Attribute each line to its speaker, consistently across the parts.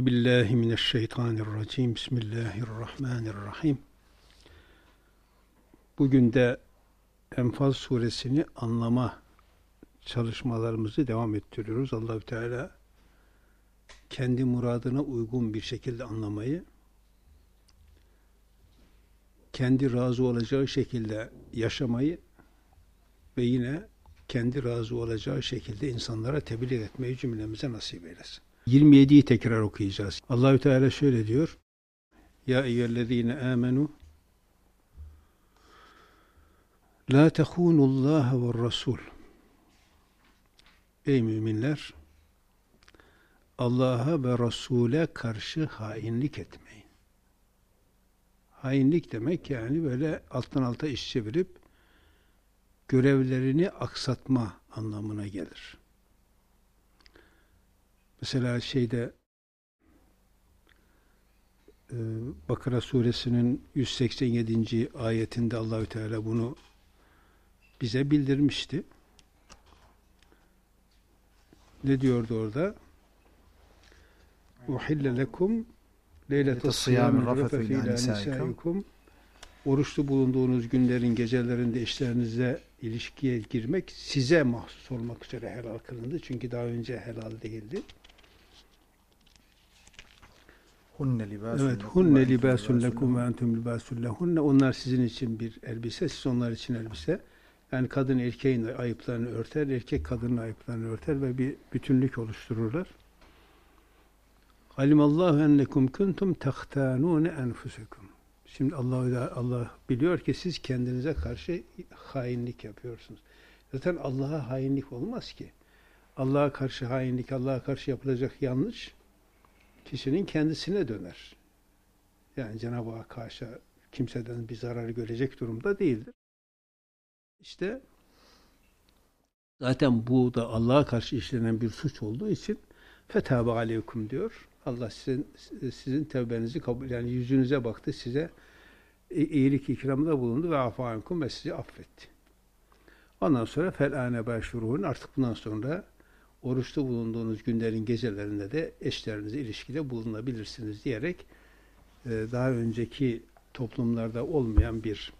Speaker 1: billahi mineşşeytanirracim. Bismillahirrahmanirrahim. Bugün de Enfal suresini anlama çalışmalarımızı devam ettiriyoruz. Allahü Teala kendi muradına uygun bir şekilde anlamayı, kendi razı olacağı şekilde yaşamayı ve yine kendi razı olacağı şekilde insanlara tebliğ etmeyi cümlemize nasip eylesin. 27'yi tekrar okuyacağız. Allahü Teala şöyle diyor: Ya eyyühellezine amenu la tehunullaha ve rasul. Ey müminler, Allah'a ve Resul'e karşı hainlik etmeyin. Hainlik demek yani böyle alttan alta iş çevirip görevlerini aksatma anlamına gelir. Mesela Bakara suresinin 187. ayetinde Allahü Teala bunu bize bildirmişti. Ne diyordu orada? Uhille lekum leyletes siyâmi rafetu ilâ nisâikum. Oruçlu bulunduğunuz günlerin gecelerinde eşlerinize ilişkiye girmek size mahsus olmak üzere helal kılındı. Çünkü daha önce helal değildi. Evet, hunne libâsun lekum ve entum libâsun lehunne. Onlar sizin için bir elbise, siz onlar için elbise. Yani kadın erkeğin ayıplarını örter, erkek kadının ayıplarını örter ve bir bütünlük oluştururlar. Alimallahu ennekum kuntum tahtanûne enfusekum. Şimdi Allah biliyor ki siz kendinize karşı hainlik yapıyorsunuz. Zaten Allah'a hainlik olmaz ki. Allah'a karşı hainlik, Allah'a karşı yapılacak yanlış kişinin kendisine döner. Yani Cenab-ı Hak haşa kimseden bir zarar görecek durumda değildir. İşte zaten bu da Allah'a karşı işlenen bir suç olduğu için fetâbe aleykum diyor. Allah sizin tevbenizi kabul, yani yüzünüze baktı, size iyilik ikramda bulundu ve afâinkum ve sizi affetti. Ondan sonra felâne başvuruhun, artık bundan sonra oruçlu bulunduğunuz günlerin gecelerinde de eşlerinizle ilişkide bulunabilirsiniz diyerek daha önceki toplumlarda olmayan bir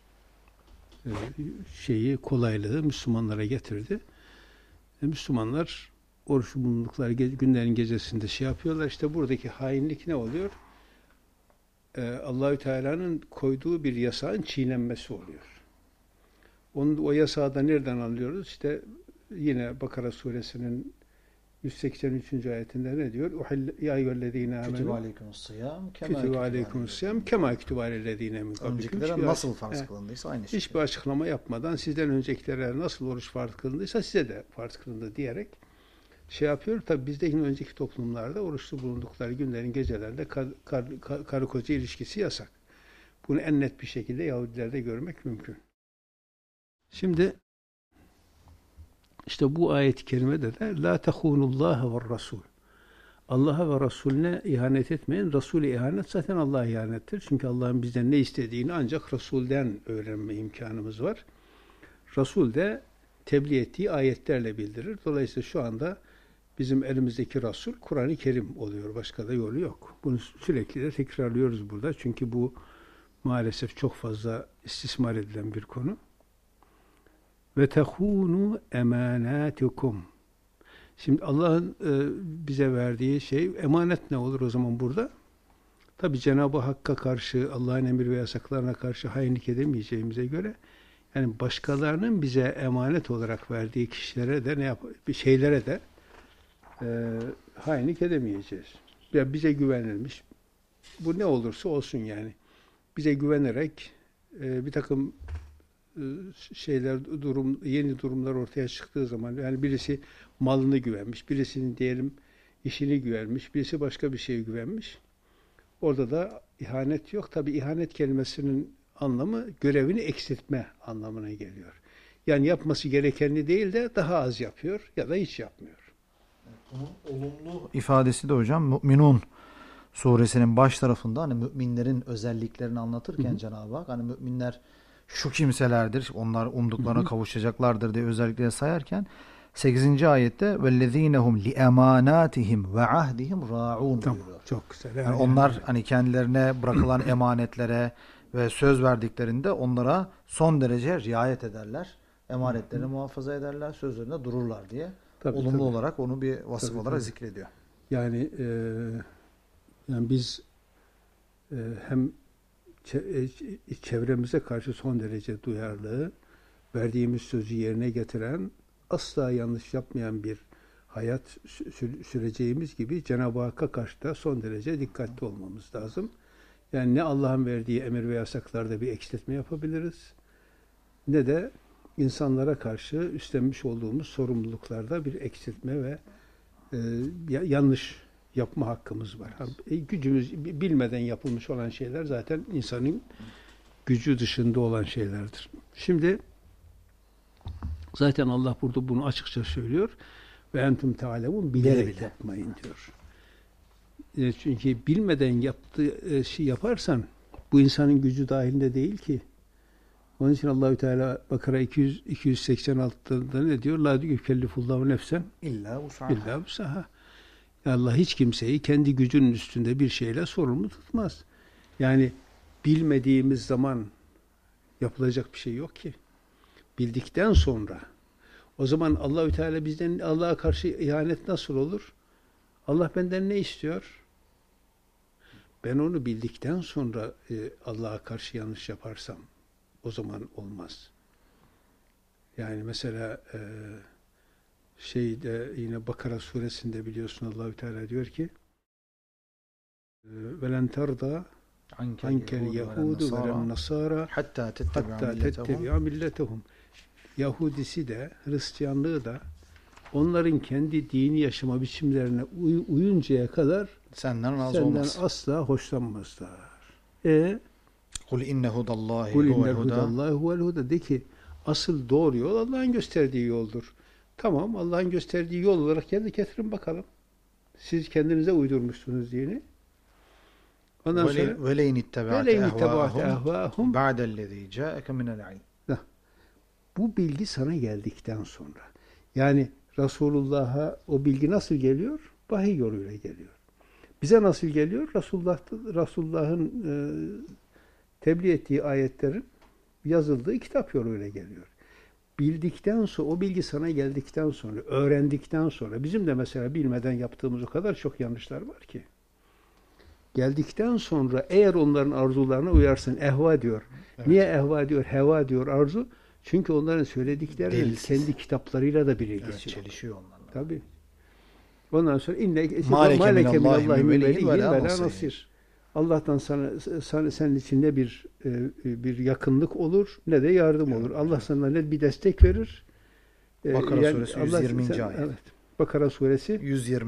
Speaker 1: kolaylığı Müslümanlara getirdi. Müslümanlar oruçlu bulundukları günlerin gecesinde yapıyorlar. İşte buradaki hainlik ne oluyor? Allahü Teala'nın koyduğu bir yasağın çiğnenmesi oluyor. O yasağı da nereden anlıyoruz? İşte yine Bakara suresinin 183. ayetinde ne diyor? Ya eyyühellezine amenu kütübe aleykumussiyam kema kütübe alellezine min kablikum.
Speaker 2: Öncekilere nasıl farz kılındıysa aynı şekilde.
Speaker 1: Hiçbir açıklama yapmadan sizden öncekilere nasıl oruç farz kılındıysa size de farz kılındı diyerek yapıyor. Tabi bizde yine önceki toplumlarda oruçlu bulundukları günlerin gecelerinde karı koca ilişkisi yasak. Bunu en net bir şekilde Yahudilerde görmek mümkün. Şimdi İşte bu ayet-i kerimede de la tehunullaha ve rasul. Allah'a ve Resulüne ihanet etmeyin. Resul'e ihanet zaten Allah'a ihanettir. Çünkü Allah'ın bizden ne istediğini ancak Resul'den öğrenme imkanımız var. Resul de tebliğ ettiği ayetlerle bildirir. Dolayısıyla şu anda bizim elimizdeki Resul Kur'an-ı Kerim oluyor. Başka da yolu yok. Bunu sürekli de tekrarlıyoruz burada. Çünkü bu maalesef çok fazla istismar edilen bir konu. Ve tehunu emanatukum. Şimdi Allah'ın bize verdiği emanet ne olur o zaman burada? Tabi Cenab-ı Hakk'a karşı, Allah'ın emir ve yasaklarına karşı hainlik edemeyeceğimize göre, yani başkalarının bize emanet olarak verdiği kişilere de şeylere de hainlik edemeyeceğiz. Ya bize güvenilmiş, bu ne olursa olsun yani. Bize güvenerek bir takım yeni durumlar ortaya çıktığı zaman, yani birisi malını güvenmiş, birisinin diyelim işini güvenmiş, birisi başka bir şeye güvenmiş. Orada da ihanet yok. Tabi ihanet kelimesinin anlamı görevini eksiltme anlamına geliyor. Yani yapması gerekenini değil de daha az yapıyor ya da hiç yapmıyor.
Speaker 2: Bunun olumlu ifadesi de hocam Mü'minun suresinin baş tarafında hani müminlerin özelliklerini anlatırken Cenab-ı Hak hani müminler şu kimselerdir, onlar umduklarına kavuşacaklardır diye özellikle sayarken 8. ayette vellezînehum li emanatihim ve ahdihim ra'ûn
Speaker 1: Tamam,
Speaker 2: buyuruyor.
Speaker 1: çok güzel.
Speaker 2: Yani onlar hani kendilerine bırakılan emanetlere ve söz verdiklerinde onlara son derece riayet ederler. Emanetlerini muhafaza ederler, sözlerinde dururlar diye.
Speaker 1: Tabii,
Speaker 2: Olumlu
Speaker 1: tabii.
Speaker 2: olarak onu bir vasıf
Speaker 1: Tabii,
Speaker 2: olarak
Speaker 1: tabii.
Speaker 2: zikrediyor.
Speaker 1: Yani biz hem çevremize karşı son derece duyarlı, verdiğimiz sözü yerine getiren, asla yanlış yapmayan bir hayat süreceğimiz gibi Cenab-ı Hakk'a karşı da son derece dikkatli olmamız lazım. Yani ne Allah'ın verdiği emir ve yasaklarda bir eksiltme yapabiliriz, ne de insanlara karşı üstlenmiş olduğumuz sorumluluklarda bir eksiltme ve yanlış yapma hakkımız var. Gücümüz bilmeden yapılmış olan şeyler zaten insanın gücü dışında olan şeylerdir. Şimdi zaten Allah burada bunu açıkça söylüyor. Ve entum te'alemun, bilerek yapmayın diyor. Çünkü bilmeden yaptığı şey yaparsan bu insanın gücü dahilinde değil ki. Onun için Allahü Teala Bakara 286'da ne diyor? La yükellifullahu nefsen
Speaker 2: İlla
Speaker 1: usaha. Allah hiç kimseyi kendi gücünün üstünde bir şeyle sorumlu tutmaz. Yani bilmediğimiz zaman yapılacak bir şey yok ki. Bildikten sonra o zaman Allahü Teala bizden Allah'a karşı ihanet nasıl olur? Allah benden ne istiyor? Ben onu bildikten sonra Allah'a karşı yanlış yaparsam o zaman olmaz. Yani mesela yine Bakara suresinde biliyorsun Allahü Teala diyor ki velen terda ankel yehudu velen nasara hatta tettebi'a milletehum. Yahudisi de Hristiyanlığı da onların kendi dini yaşama biçimlerine uyuncaya kadar senden asla hoşlanmazlar.
Speaker 2: Kul inne hudallahi
Speaker 1: huvel huda, de ki asıl doğru yol Allah'ın gösterdiği yoldur. Tamam, Allah'ın gösterdiği yol olarak getirin bakalım. Siz kendinize uydurmuşsunuz dini. Ondan sonra
Speaker 2: veleyn ittaba'te ehvâhum ba'dellezî câeke minel ilm.
Speaker 1: Bu bilgi sana geldikten sonra. Yani Resulullah'a o bilgi nasıl geliyor? Vahiy yoluyla geliyor. Bize nasıl geliyor? Resulullah'ın tebliğ ettiği ayetlerin yazıldığı kitap yoluyla geliyor. Bildikten sonra, o bilgi sana geldikten sonra, öğrendikten sonra, bizim de mesela bilmeden yaptığımız o kadar çok yanlışlar var ki. Geldikten sonra eğer onların arzularına uyarsın, ehva diyor. Evet. Niye ehva diyor, heva diyor arzu? Çünkü onların söylediklerinin kendi kitaplarıyla da bir ilgisi
Speaker 2: çelişiyor onlarla.
Speaker 1: Tabii. Ondan sonra
Speaker 2: maleke minallahi veliyyin ve la
Speaker 1: nasir. Allah'tan senin için ne bir yakınlık olur ne de yardım olur. Allah sana ne bir destek verir.
Speaker 2: Bakara suresi 120. ayet.
Speaker 1: Evet. Bakara suresi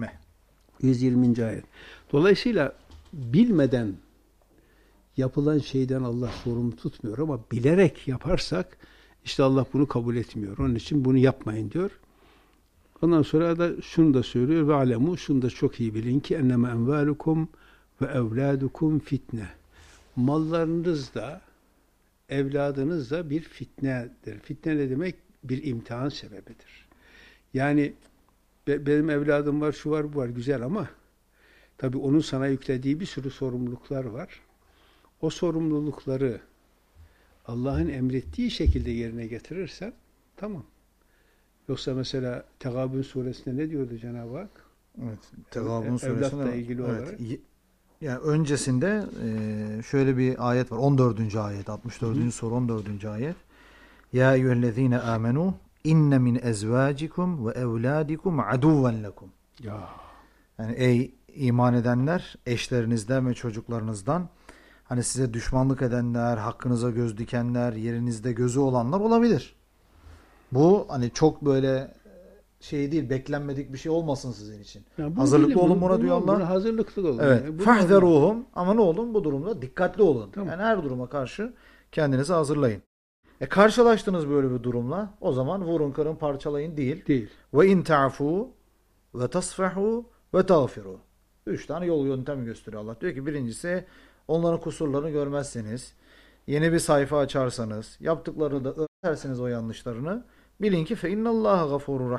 Speaker 1: 120. ayet. Dolayısıyla bilmeden yapılan şeyden Allah sorumlu tutmuyor ama bilerek yaparsak işte Allah bunu kabul etmiyor. Onun için bunu yapmayın diyor. Ondan sonra da şunu da söylüyor ve alemu, şunu da çok iyi bilin ki enneme envalukum ve evladukum fitne. Mallarınız da evladınız da bir fitnedir. Fitne ne demek? Bir imtihan sebebidir. Yani benim evladım var, şu var, bu var, güzel ama tabii onun sana yüklediği bir sürü sorumluluklar var. O sorumlulukları Allah'ın emrettiği şekilde yerine getirirsen tamam. Yoksa mesela Tegabun suresinde ne diyordu Cenab-ı Hak?
Speaker 2: Evet, Tegabun suresinde
Speaker 1: evlatla ilgili olarak.
Speaker 2: Yani öncesinde şöyle bir ayet var. 14. ayet, 64. soru 14. ayet. Ya eyyühellezine amenu inne min ezvacikum ve evladikum aduven lekum.
Speaker 1: Ya.
Speaker 2: Yani ey iman edenler, eşlerinizden ve çocuklarınızdan hani size düşmanlık edenler, hakkınıza göz dikenler, yerinizde gözü olanlar olabilir. Bu hani çok böyle şey değil, beklenmedik bir şey olmasın sizin için. Hazırlıklı olun buna diyor Allah.
Speaker 1: Hazırlıklı olun.
Speaker 2: Evet. Fahderuhum, ama ne olun? Bu durumda dikkatli olun. Tamam. Yani her duruma karşı kendinizi hazırlayın. Karşılaştınız böyle bir durumla, o zaman vurun, kırın, parçalayın değil. Ve in ta'fu ve tasfahu ve tağfiru. 3 tane yol yöntemi gösteriyor Allah. Diyor ki birincisi, onların kusurlarını görmezseniz, yeni bir sayfa açarsanız, yaptıklarını da örterseniz o yanlışlarını, bilin ki fe innallaha gafurur rahim.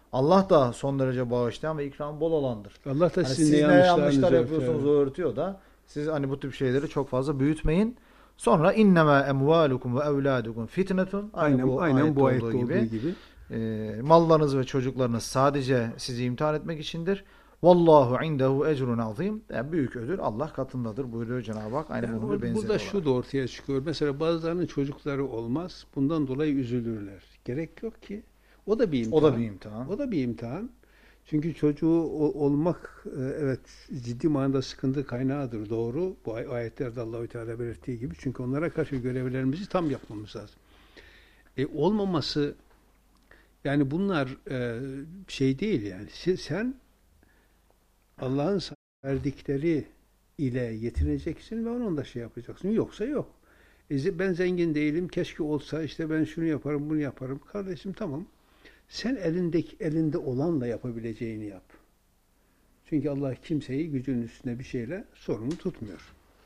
Speaker 2: Allah da son derece bağışlayan ve ikram bol olandır.
Speaker 1: Allah da
Speaker 2: hani
Speaker 1: siz
Speaker 2: ne yanlışlar yapıyorsunuz o örtüyor da siz hani bu tip şeyleri çok fazla büyütmeyin. Sonra innema emvalukum ve evladukum fitnetun.
Speaker 1: Aynen bu ayette olduğu gibi.
Speaker 2: Mallarınız ve çocuklarınız sadece sizi imtihan etmek içindir. Vallahu indehu ecrun azim. Yani büyük ödül Allah katındadır buyuruyor Cenab-ı Hak. Aynı bunun bir benzeri
Speaker 1: burada şu da ortaya çıkıyor. Mesela bazılarının çocukları olmaz. Bundan dolayı üzülürler. Gerek yok ki. O da bir imtihan. O da bir imtihan. Çünkü çocuğu olmak evet ciddi manada sıkıntı kaynağıdır. Doğru. Bu ayetlerde Allahü Teala belirttiği gibi. Çünkü onlara karşı görevlerimizi tam yapmamız lazım. Olmaması yani bunlar şey değil yani. Sen Allah'ın verdikleri ile yetineceksin ve onun da şey yapacaksın. Yoksa yok. Ben zengin değilim. Keşke olsa işte ben şunu yaparım, bunu yaparım. Kardeşim tamam. Sen elinde olanla yapabileceğini yap. Çünkü Allah kimseyi gücünün üstünde bir şeyle sorumlu tutmuyor.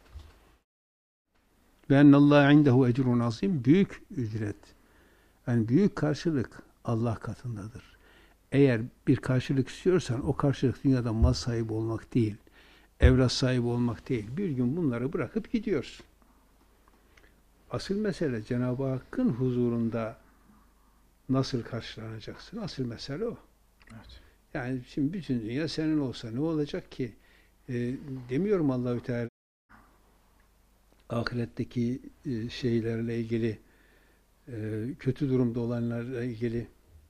Speaker 1: Ve ennallâhe indehu ecrun azim. Büyük ücret. Yani büyük karşılık Allah katındadır. Eğer bir karşılık istiyorsan o karşılık dünyada mal sahibi olmak değil, evlat sahibi olmak değil. Bir gün bunları bırakıp gidiyorsun. Asıl mesele Cenab-ı Hakk'ın huzurunda nasıl karşılanacaksın? Asıl mesele o. Evet. Yani şimdi bütün dünya senin olsa ne olacak ki? Demiyorum Allahü Teala ahiretteki şeylerle ilgili kötü durumda olanlarla ilgili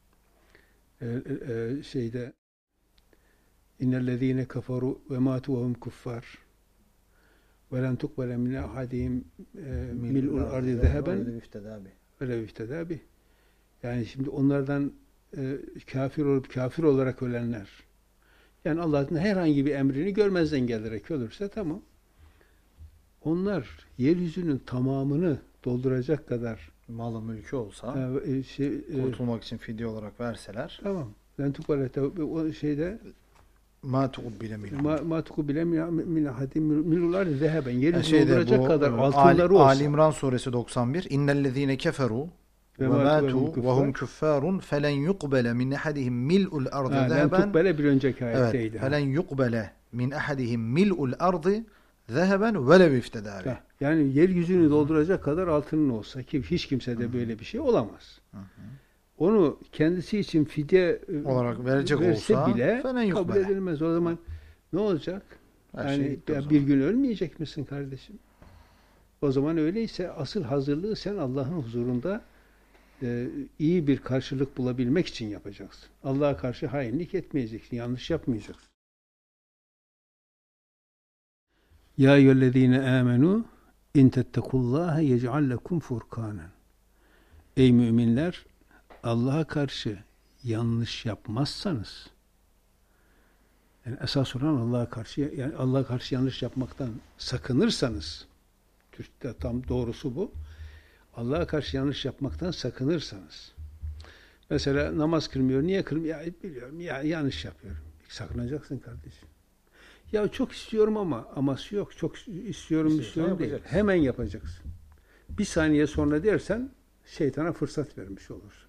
Speaker 1: şeyde innellezîne kafaru ve mâtu ve hum kuffar ve len tukbele min ahadihim mil'ul ardı zeheben ve lev iftedâ bih. Yani şimdi onlardan kafir olup kafir olarak ölenler, yani Allah'ın herhangi bir emrini görmezden gelerek ölürse tamam. Onlar yeryüzünün tamamını dolduracak kadar
Speaker 2: malı mülkü olsa kurtulmak için fidye olarak verseler
Speaker 1: tamam. Ben tuvalete o şeyde ma tuqbile min ahadin mil'ular zeheben yeryüzünü dolduracak kadar altınları olsa.
Speaker 2: Ali İmran suresi 91 innellezîne keferû ve mâtû ve hum küffârun felen yuqbele min ahadihim mil'ul ardı zeheben.
Speaker 1: Tuqbele bir önceki ayetteydi.
Speaker 2: Evet, felen yuqbele min ahadihim mil'ul ardı zeheben velev iftedâbi.
Speaker 1: Yani yeryüzünü dolduracak kadar altının olsa ki hiç kimse de böyle bir şey olamaz. Onu kendisi için fidye
Speaker 2: olarak verecek
Speaker 1: verse
Speaker 2: olsa
Speaker 1: bile kabul edilmez. O zaman ne olacak? Yani bir gün ölmeyecek misin kardeşim? O zaman öyleyse asıl hazırlığı sen Allah'ın huzurunda iyi bir karşılık bulabilmek için yapacaksın. Allah'a karşı hainlik etmeyeceksin, yanlış yapmayacaksın. Ya eyyühellezîne âmenû in tettekullâhe yec'al lekum furkânen. Ey müminler, Allah'a karşı yanlış yapmazsanız, yani esas olan Allah'a karşı, yani Allah'a karşı yanlış yapmaktan sakınırsanız, Türkçe'de tam doğrusu bu. Allah'a karşı yanlış yapmaktan sakınırsanız. Mesela namaz kılmıyor. Niye kılmıyor? Ya biliyorum. Ya yanlış yapıyorum. Sakınacaksın kardeşim. Ya çok istiyorum ama aması yok. Çok istiyorum değil. Hemen yapacaksın. Bir saniye sonra dersen şeytana fırsat vermiş olursun.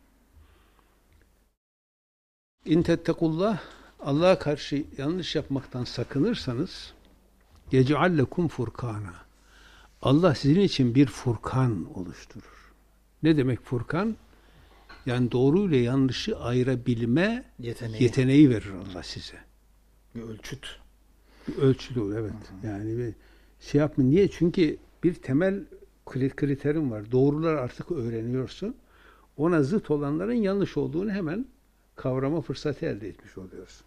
Speaker 1: İn tettekullah, Allah'a karşı yanlış yapmaktan sakınırsanız yec'al lekum furkana. Allah sizin için bir furkan oluşturur. Ne demek furkan? Yani doğru ile yanlışı ayırabilme yeteneği verir Allah size.
Speaker 2: Bir ölçüt.
Speaker 1: Bir ölçüt olur, evet. Yani bir şey yapma. Niye? Çünkü bir temel kriterim var. Doğrular artık öğreniyorsun. Ona zıt olanların yanlış olduğunu hemen kavrama fırsatı elde etmiş oluyorsun.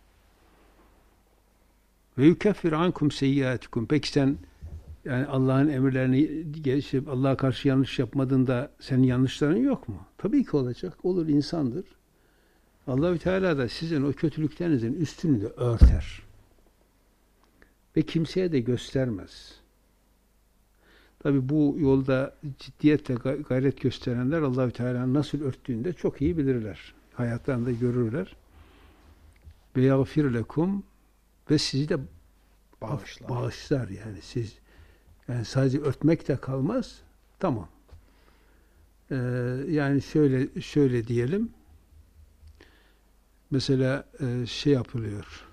Speaker 1: Ve yukeffir ankum seyyiatikum. Peki sen yani Allah'ın emirlerini geliştirip Allah'a karşı yanlış yapmadığında senin yanlışların yok mu? Tabii ki olacak. Olur, insandır. Allahü Teala da sizin o kötülüklerinizin üstünü de örter. Ve kimseye de göstermez. Tabii bu yolda ciddiyetle gayret gösterenler Allahü Teala'nın nasıl örttüğünü de çok iyi bilirler. Hayatlarında görürler. Ve yagfir lekum ve sizi de bağışlar yani siz. Yani sadece örtmek de kalmaz. Tamam. Yani şöyle diyelim. Mesela şey yapılıyor.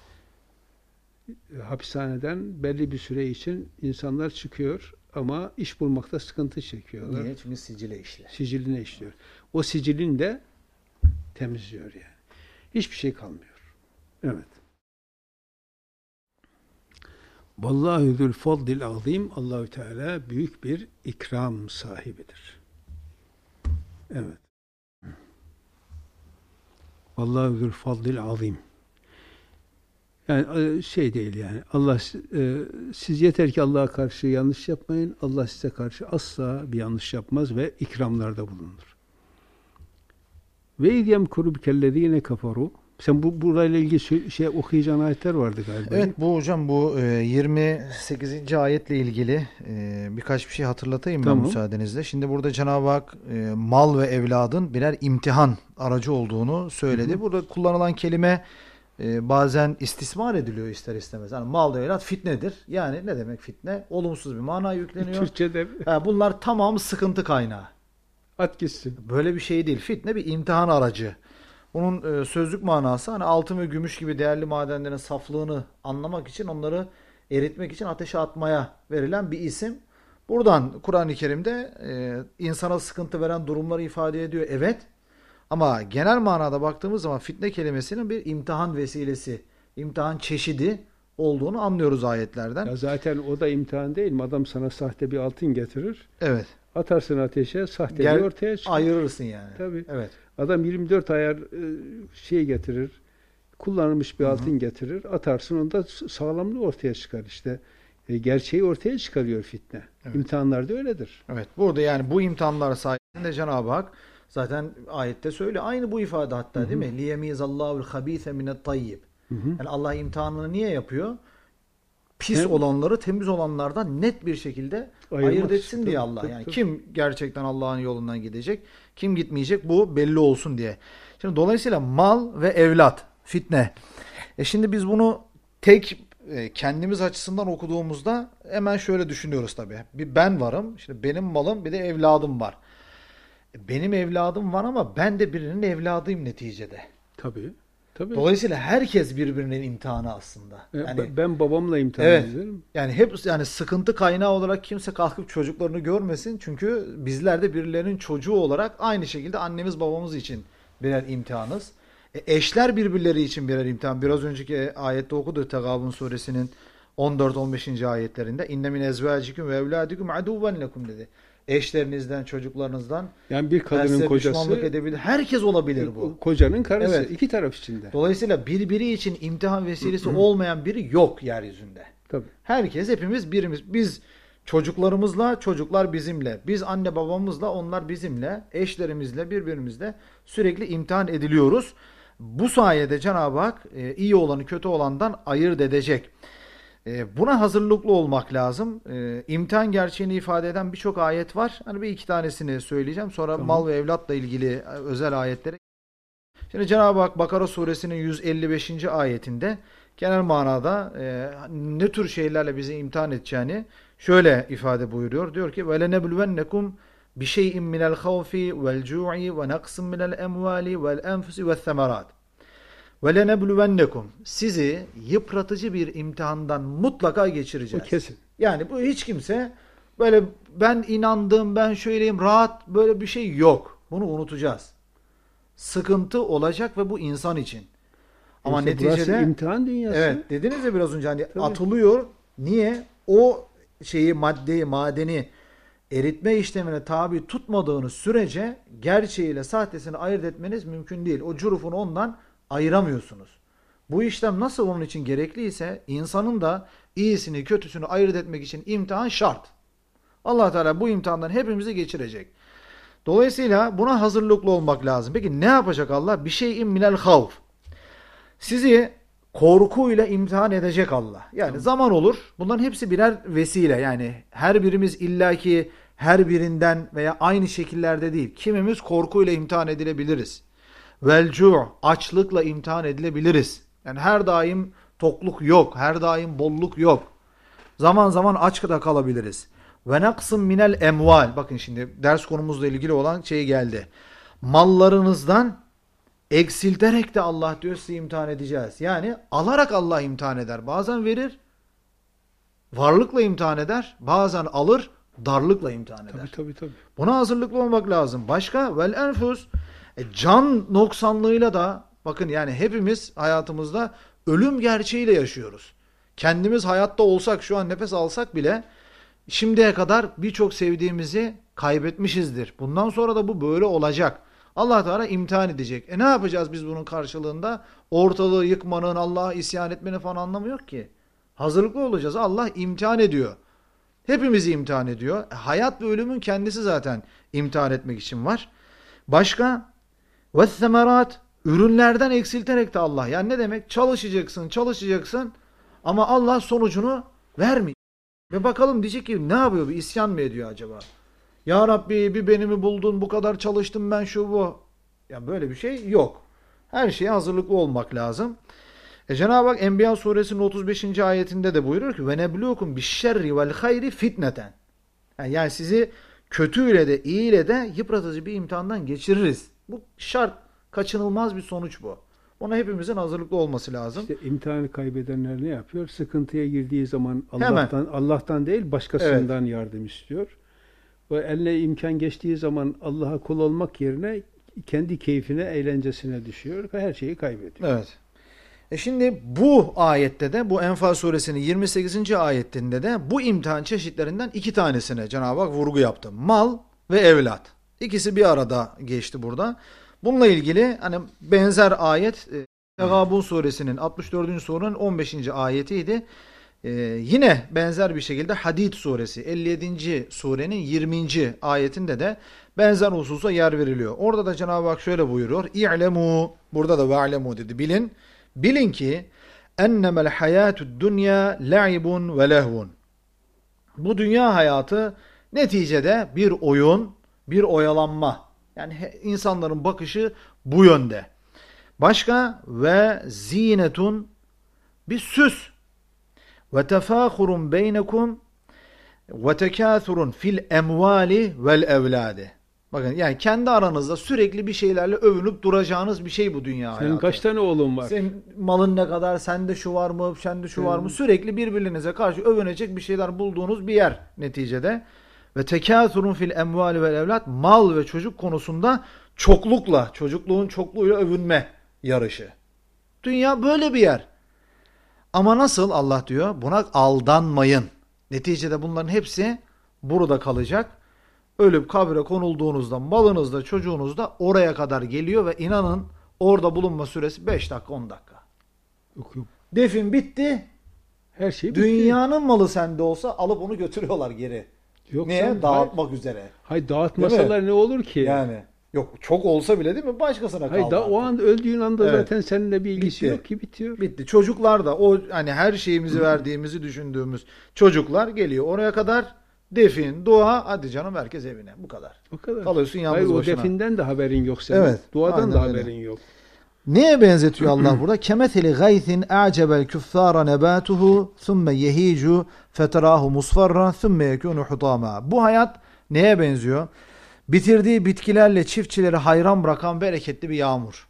Speaker 1: Hapishaneden belli bir süre için insanlar çıkıyor ama iş bulmakta sıkıntı çekiyorlar.
Speaker 2: Niye? Çünkü sicile işliyor.
Speaker 1: Siciline işliyor. O sicilini de temizliyor yani. Hiçbir şey kalmıyor. Evet. Vallahi zul fadlil azim. Allahü Teala büyük bir ikram sahibidir. Evet. Vallahi zul fadlil azim. Yani şey değil yani. Allah siz yeter ki Allah'a karşı yanlış yapmayın. Allah size karşı asla bir yanlış yapmaz ve ikramlarda bulunur. Ve idyem kurubikellezine kafaru. Sen burayla ilgili şey okuyacağın ayetler vardı galiba.
Speaker 2: Evet bu hocam bu 28. ayetle ilgili birkaç bir şey hatırlatayım ben müsaadenizle. Şimdi burada Cenab-ı Hak mal ve evladın birer imtihan aracı olduğunu söyledi. Burada kullanılan kelime bazen istismar ediliyor ister istemez. Yani mal ve evlat fitnedir. Yani ne demek fitne? Olumsuz bir mana yükleniyor.
Speaker 1: Türkçe'de
Speaker 2: bunlar tamamı sıkıntı kaynağı.
Speaker 1: at gitsin.
Speaker 2: Böyle bir şey değil. Fitne bir imtihan aracı. Bunun sözlük manası hani altın ve gümüş gibi değerli madenlerin saflığını anlamak için onları eritmek için ateşe atmaya verilen bir isim. Buradan Kur'an-ı Kerim'de insana sıkıntı veren durumları ifade ediyor. Evet. Ama genel manada baktığımız zaman fitne kelimesinin bir imtihan vesilesi, imtihan çeşidi olduğunu anlıyoruz ayetlerden.
Speaker 1: Ya zaten o da imtihan değil mi? Adam sana sahte bir altın getirir.
Speaker 2: Evet.
Speaker 1: Atarsın ateşe, sahteliği ortaya çıkar.
Speaker 2: Ayırırsın yani.
Speaker 1: Tabii.
Speaker 2: Evet.
Speaker 1: Adam 24 ayar şey getirir, kullanılmış bir altın getirir, atarsın onda sağlamlığı ortaya çıkar işte. Gerçeği ortaya çıkarıyor fitne.
Speaker 2: Evet.
Speaker 1: İmtihanlar da öyledir.
Speaker 2: Evet. Burada yani bu imtihanlar sayesinde Cenab-ı Hak zaten ayette söylüyor. Aynı bu ifade hatta değil mi? لِيَمِيزَ اللّٰهُ الْخَب۪يثَ مِنَ الطَّيِّبِ Yani Allah imtihanını niye yapıyor? Pis olanları temiz olanlardan net bir şekilde ayırt etsin diye Allah. Yani kim gerçekten Allah'ın yolundan gidecek, kim gitmeyecek bu belli olsun diye. Şimdi dolayısıyla mal ve evlat, fitne. Şimdi biz bunu tek kendimiz açısından okuduğumuzda hemen şöyle düşünüyoruz tabii. Bir ben varım, işte benim malım bir de evladım var. Benim evladım var ama ben de birinin evladıyım neticede.
Speaker 1: Tabii. Tabii.
Speaker 2: Dolayısıyla herkes birbirinin imtihanı aslında.
Speaker 1: Yani ben babamla imtihan ederim.
Speaker 2: Yani hep yani sıkıntı kaynağı olarak kimse kalkıp çocuklarını görmesin. Çünkü bizler de birilerinin çocuğu olarak aynı şekilde annemiz babamız için birer imtihanız. Eşler birbirleri için birer imtihan. Biraz önceki ayette okudu Tegabun suresinin 14-15. ayetlerinde. İnne min ezvacikum ve evladikum aduven lekum dedi. Eşlerinizden, çocuklarınızdan
Speaker 1: yani bir kadının kocası
Speaker 2: edebilir. Herkes olabilir bu.
Speaker 1: Kocanın karısı.
Speaker 2: Evet.
Speaker 1: İki taraf içinde.
Speaker 2: Dolayısıyla birbiri için imtihan vesilesi olmayan biri yok yeryüzünde.
Speaker 1: Tabii.
Speaker 2: Herkes hepimiz birimiz. Biz çocuklarımızla, çocuklar bizimle. Biz anne babamızla, onlar bizimle. Eşlerimizle, birbirimizle sürekli imtihan ediliyoruz. Bu sayede Cenab-ı Hak iyi olanı kötü olandan ayırt edecek. Buna hazırlıklı olmak lazım. İmtihan gerçeğini ifade eden birçok ayet var. Hani bir iki tanesini söyleyeceğim. Sonra mal ve evlatla ilgili özel ayetlere. Şimdi Cenab-ı Hak Bakara suresinin 155. ayetinde genel manada ne tür şeylerle bizi imtihan edeceğini şöyle ifade buyuruyor. Diyor ki وَلَنَبْلُوَنَّكُمْ بِشَيْءٍ مِنَ الْخَوْفِ وَالْجُوعِ وَنَقْصٍ مِنَ الْاَمْوَالِ وَالْاَنْفُسِ وَالثَّمَرَاتِ وَلَنَبْلُوَنَّكُمْ Sizi yıpratıcı bir imtihandan mutlaka geçireceğiz.
Speaker 1: Bu kesin.
Speaker 2: Yani bu hiç kimse böyle ben inandım, ben şöyleyim, rahat böyle bir şey yok. Bunu unutacağız. Sıkıntı olacak ve bu insan için. Ama neticede
Speaker 1: imtihan dünyası.
Speaker 2: Evet, dediniz ya biraz önce hani atılıyor. Niye? O şeyi madeni eritme işlemine tabi tutmadığınız sürece gerçeğiyle sahtesini ayırt etmeniz mümkün değil. O curufunu ondan ayıramıyorsunuz. Bu işlem nasıl onun için gerekliyse insanın da iyisini kötüsünü ayırt etmek için imtihan şart. Allah Teala bu imtihandan hepimizi geçirecek. Dolayısıyla buna hazırlıklı olmak lazım. Peki ne yapacak Allah? Bir şeyin minel havf. Sizi korkuyla imtihan edecek Allah. Yani zaman olur. Bunların hepsi birer vesile. Yani her birimiz illaki her birinden veya aynı şekillerde değil. Kimimiz korkuyla imtihan edilebiliriz. Velcu' açlıkla imtihan edilebiliriz. Yani her daim tokluk yok. Her daim bolluk yok. Zaman zaman aç da kalabiliriz. Ve naqsın minel emval. Bakın şimdi ders konumuzla ilgili olan şey geldi. Mallarınızdan eksilterek de Allah diyor sizi imtihan edeceğiz. Yani alarak Allah imtihan eder. Bazen verir, varlıkla imtihan eder. Bazen alır, darlıkla imtihan eder.
Speaker 1: Tabii.
Speaker 2: Buna hazırlıklı olmak lazım. Başka vel enfus, can noksanlığıyla da bakın yani hepimiz hayatımızda ölüm gerçeğiyle yaşıyoruz. Kendimiz hayatta olsak, şu an nefes alsak bile şimdiye kadar birçok sevdiğimizi kaybetmişizdir. Bundan sonra da bu böyle olacak. Allah Teala imtihan edecek. Ne yapacağız biz bunun karşılığında? Ortalığı yıkmanın, Allah'a isyan etmenin falan anlamı yok ki. Hazırlıklı olacağız. Allah imtihan ediyor. Hepimizi imtihan ediyor. Hayat ve ölümün kendisi zaten imtihan etmek için var. Başka? وَالثَّمَرَاتِ Ürünlerden eksilterek de Allah. Yani ne demek? Çalışacaksın ama Allah sonucunu vermiyor. Ve bakalım diyecek ki ne yapıyor? Bir isyan mı ediyor acaba? Ya Rabbi bir beni mi buldun? Bu kadar çalıştım ben şu bu. Ya böyle bir şey yok. Her şeye hazırlıklı olmak lazım. Cenab-ı Hak Enbiya suresinin 35. ayetinde de buyuruyor ki وَنَبْلُوكُمْ بِالشَّرِّ وَالْخَيْرِ fitneten. Yani sizi kötüyle de iyiyle de yıpratıcı bir imtihandan geçiririz. Bu şart, kaçınılmaz bir sonuç bu. Ona hepimizin hazırlıklı olması lazım.
Speaker 1: İşte imtihanı kaybedenler ne yapıyor? Sıkıntıya girdiği zaman
Speaker 2: Hemen.
Speaker 1: Allah'tan değil başkasından yardım istiyor. Ve eline imkan geçtiği zaman Allah'a kul olmak yerine kendi keyfine, eğlencesine düşüyor ve her şeyi kaybediyor.
Speaker 2: Evet. Şimdi bu ayette de, bu Enfal suresinin 28. ayetinde de bu imtihan çeşitlerinden 2 tanesine Cenab-ı Hak vurgu yaptı. Mal ve evlat. İkisi bir arada geçti burada. Bununla ilgili hani benzer ayet Tegabun suresinin 64. surenin 15. ayetiydi. Yine benzer bir şekilde Hadid suresi 57. surenin 20. ayetinde de benzer hususa yer veriliyor. Orada da Cenab-ı Hak şöyle buyuruyor. İ'lemu, burada da ve'lemu dedi. Bilin ki ennemel hayatud dünya la'ibun ve lehvun. Bu dünya hayatı neticede bir oyun, bir oyalanma. Yani insanların bakışı bu yönde. Başka ve zinetun, bir süs. Ve tefâhurun beynekum ve tekâthurun fil emvali vel evlâdi. Bakın yani kendi aranızda sürekli bir şeylerle övünüp duracağınız bir şey bu dünya hayatı.
Speaker 1: Senin kaç tane oğlun var?
Speaker 2: Senin malın ne kadar, sende şu var mı, sende şu var mı? Sürekli birbirinize karşı övünecek bir şeyler bulduğunuz bir yer neticede. Ve tekâthurun fil emvali vel evlâd, mal ve çocuk konusunda çoklukla, çocukluğun çokluğuyla övünme yarışı. Dünya böyle bir yer. Ama nasıl Allah diyor? Buna aldanmayın. Neticede bunların hepsi burada kalacak. Ölüp kabre konulduğunuzda malınız da çocuğunuz da oraya kadar geliyor ve inanın orada bulunma süresi 5 dakika 10 dakika.
Speaker 1: Yok.
Speaker 2: Defin bitti.
Speaker 1: Her şey bitti.
Speaker 2: Dünyanın malı sende olsa alıp onu götürüyorlar geri.
Speaker 1: Yok,
Speaker 2: niye? Dağıtmak üzere.
Speaker 1: Hayır dağıtmasalar ne olur ki?
Speaker 2: Yani. Yok çok olsa bile değil mi? Başkasına kaldı.
Speaker 1: Hayır o an öldüğün anda zaten seninle bir ilgisi yok ki bitiyor.
Speaker 2: Bitti. Çocuklar da o hani her şeyimizi verdiğimizi düşündüğümüz çocuklar geliyor. Oraya kadar defin, dua, hadi canım herkes evine. Bu kadar.
Speaker 1: O kadar.
Speaker 2: Kalıyorsun yalnız başına.
Speaker 1: O definden de haberin yok senin.
Speaker 2: Evet.
Speaker 1: Duadan da haberin yok.
Speaker 2: Neye benzetiyor Allah burada? Kemetheli gaythin a'cebel kuffara nebatuhu thumma yehicu feterahu musfarra thumma yekunu hutama. Bu hayat neye benziyor? Bitirdiği bitkilerle çiftçileri hayran bırakan bereketli bir yağmur.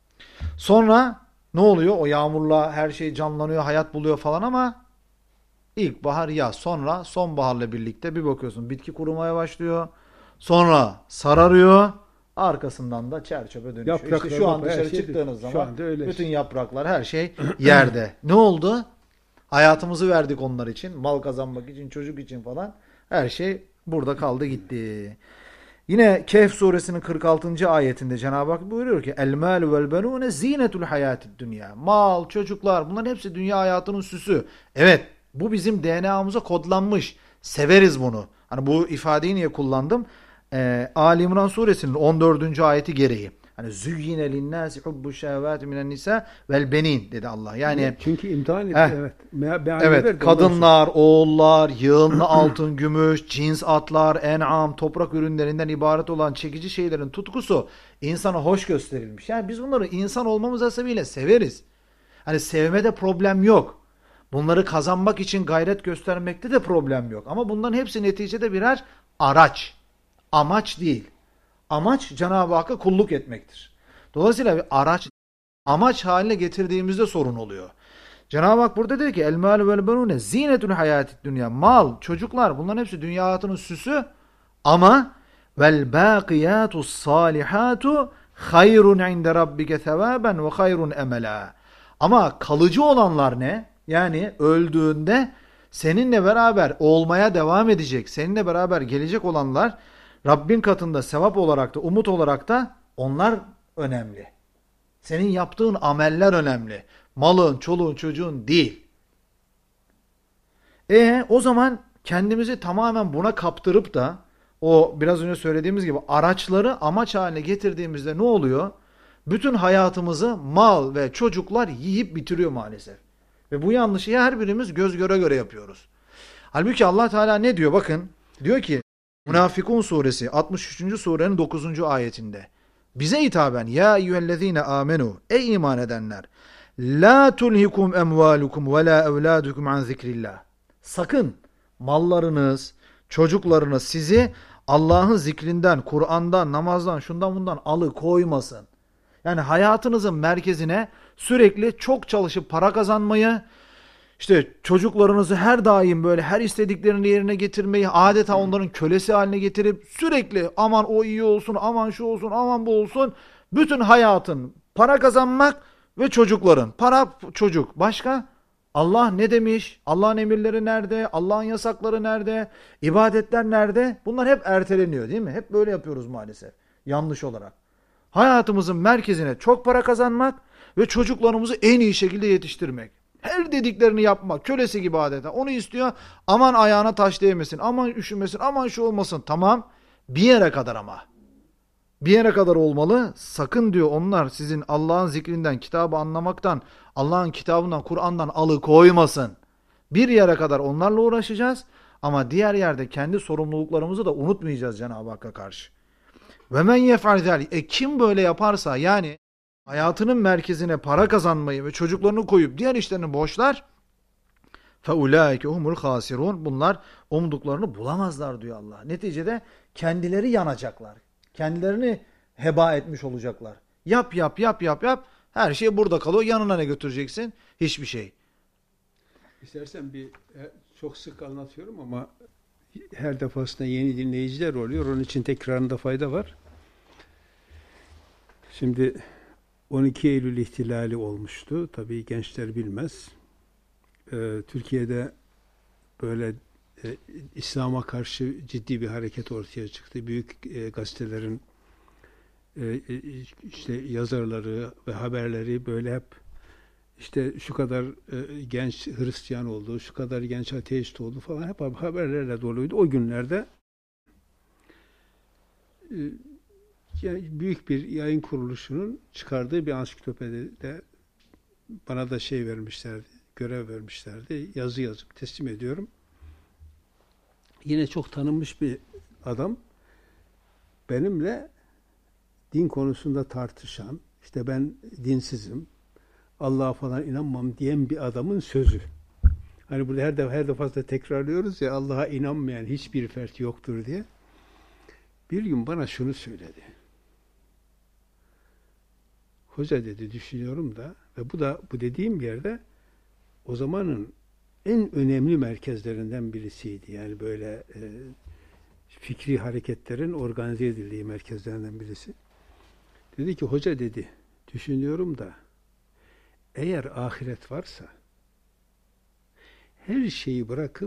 Speaker 2: Sonra ne oluyor? O yağmurla her şey canlanıyor, hayat buluyor falan ama ilkbahar yaz. Sonra sonbaharla birlikte bir bakıyorsun bitki kurumaya başlıyor. Sonra sararıyor. Arkasından da çer çöpe dönüşüyor.
Speaker 1: Yapraklar,
Speaker 2: İşte şu an dışarı çıktığınız zaman
Speaker 1: öyle
Speaker 2: bütün yapraklar, her şey yerde. Ne oldu? Hayatımızı verdik onlar için. Mal kazanmak için, çocuk için falan. Her şey burada kaldı gitti. Yine Kehf suresinin 46. ayetinde Cenab-ı Hak buyuruyor ki El mal vel benune zinetul hayatid dünya. Mal, çocuklar bunların hepsi dünya hayatının süsü. Evet, bu bizim DNA'mıza kodlanmış. Severiz bunu. Hani bu ifadeyi niye kullandım? Ali İmran suresinin 14. ayeti gereği. Hani züyyine linnâsi hubbu şehvâti minen nisa vel benin dedi Allah. Yani
Speaker 1: çünkü imtihan ediyor.
Speaker 2: Evet, kadınlar, oğullar, yığınlı altın, gümüş, cins atlar, en'am, toprak ürünlerinden ibaret olan çekici şeylerin tutkusu insana hoş gösterilmiş. Yani biz bunları insan olmamız hasebiyle severiz. Hani sevmede problem yok. Bunları kazanmak için gayret göstermekte de problem yok. Ama bunların hepsi neticede birer araç. Amaç değil. Amaç Cenab-ı Hakk'a kulluk etmektir. Dolayısıyla bir araç, amaç haline getirdiğimizde sorun oluyor. Cenab-ı Hak burada diyor ki el mal vel benune zinetül hayatid dünya. Mal, çocuklar bunların hepsi dünya hayatının süsü ama vel bakiyatus salihatu hayrun inde rabbike sevaben ve hayrun emela. Ama kalıcı olanlar ne? Yani öldüğünde seninle beraber olmaya devam edecek, seninle beraber gelecek olanlar Rabbin katında sevap olarak da umut olarak da onlar önemli. Senin yaptığın ameller önemli. Malın, çoluğun, çocuğun değil. O zaman kendimizi tamamen buna kaptırıp da o biraz önce söylediğimiz gibi araçları amaç haline getirdiğimizde ne oluyor? Bütün hayatımızı mal ve çocuklar yiyip bitiriyor maalesef. Ve bu yanlışı her birimiz göz göre göre yapıyoruz. Halbuki Allah Teala ne diyor? Bakın diyor ki Münafıkun suresi 63. surenin 9. ayetinde bize hitaben ya eyyühellezine amenu ey iman edenler la tulhikum emvalukum ve la evladukum an zikrillah. Sakın mallarınız, çocuklarınız sizi Allah'ın zikrinden, Kur'an'dan, namazdan, şundan bundan alıkoymasın. Yani hayatınızın merkezine sürekli çok çalışıp para kazanmayı, işte çocuklarınızı her daim böyle her istediklerini yerine getirmeyi, adeta onların kölesi haline getirip sürekli aman o iyi olsun, aman şu olsun, aman bu olsun. Bütün hayatın para kazanmak ve çocukların. Para, çocuk. Başka? Allah ne demiş? Allah'ın emirleri nerede? Allah'ın yasakları nerede? İbadetler nerede? Bunlar hep erteleniyor değil mi? Hep böyle yapıyoruz maalesef. Yanlış olarak. Hayatımızın merkezine çok para kazanmak ve çocuklarımızı en iyi şekilde yetiştirmek. Her dediklerini yapmak. Kölesi gibi adeta. Onu istiyor. Aman ayağına taş değmesin. Aman üşümesin. Aman şu olmasın. Tamam. Bir yere kadar ama. Bir yere kadar olmalı. Sakın diyor onlar sizin Allah'ın zikrinden, kitabı anlamaktan, Allah'ın kitabından, Kur'an'dan alıkoymasın. Bir yere kadar onlarla uğraşacağız. Ama diğer yerde kendi sorumluluklarımızı da unutmayacağız Cenab-ı Hakk'a karşı. Ve men yef'al zâlik. Kim böyle yaparsa yani hayatının merkezine para kazanmayı ve çocuklarını koyup diğer işlerini boşlar. فَاُولَٰئِكَ هُمُ الْخَاسِرُونَ. Bunlar umduklarını bulamazlar diyor Allah. Neticede kendileri yanacaklar. Kendilerini heba etmiş olacaklar. Yap. Her şey burada kalıyor. Yanına ne götüreceksin? Hiçbir şey.
Speaker 1: İstersen çok sık anlatıyorum ama her defasında yeni dinleyiciler oluyor. Onun için tekrarında fayda var. Şimdi 12 Eylül ihtilali olmuştu. Tabii gençler bilmez. Türkiye'de böyle İslam'a karşı ciddi bir hareket ortaya çıktı. Büyük gazetelerin işte yazarları ve haberleri böyle hep işte şu kadar genç Hristiyan oldu, şu kadar genç ateist oldu falan hep haberlerle doluydu. O günlerde yani büyük bir yayın kuruluşunun çıkardığı bir ansiklopedide bana da vermişlerdi, görev vermişlerdi. Yazı yazıp teslim ediyorum. Yine çok tanınmış bir adam benimle din konusunda tartışan, işte ben dinsizim, Allah'a falan inanmam diyen bir adamın sözü. Hani burada her defasında tekrarlıyoruz ya Allah'a inanmayan hiçbir fert yoktur diye. Bir gün bana şunu söyledi. Hoca dedi düşünüyorum da ve bu dediğim yerde o zamanın en önemli merkezlerinden birisiydi. Yani böyle fikri hareketlerin organize edildiği merkezlerinden birisi. Dedi ki hoca dedi düşünüyorum da eğer ahiret varsa her şeyi bırakıp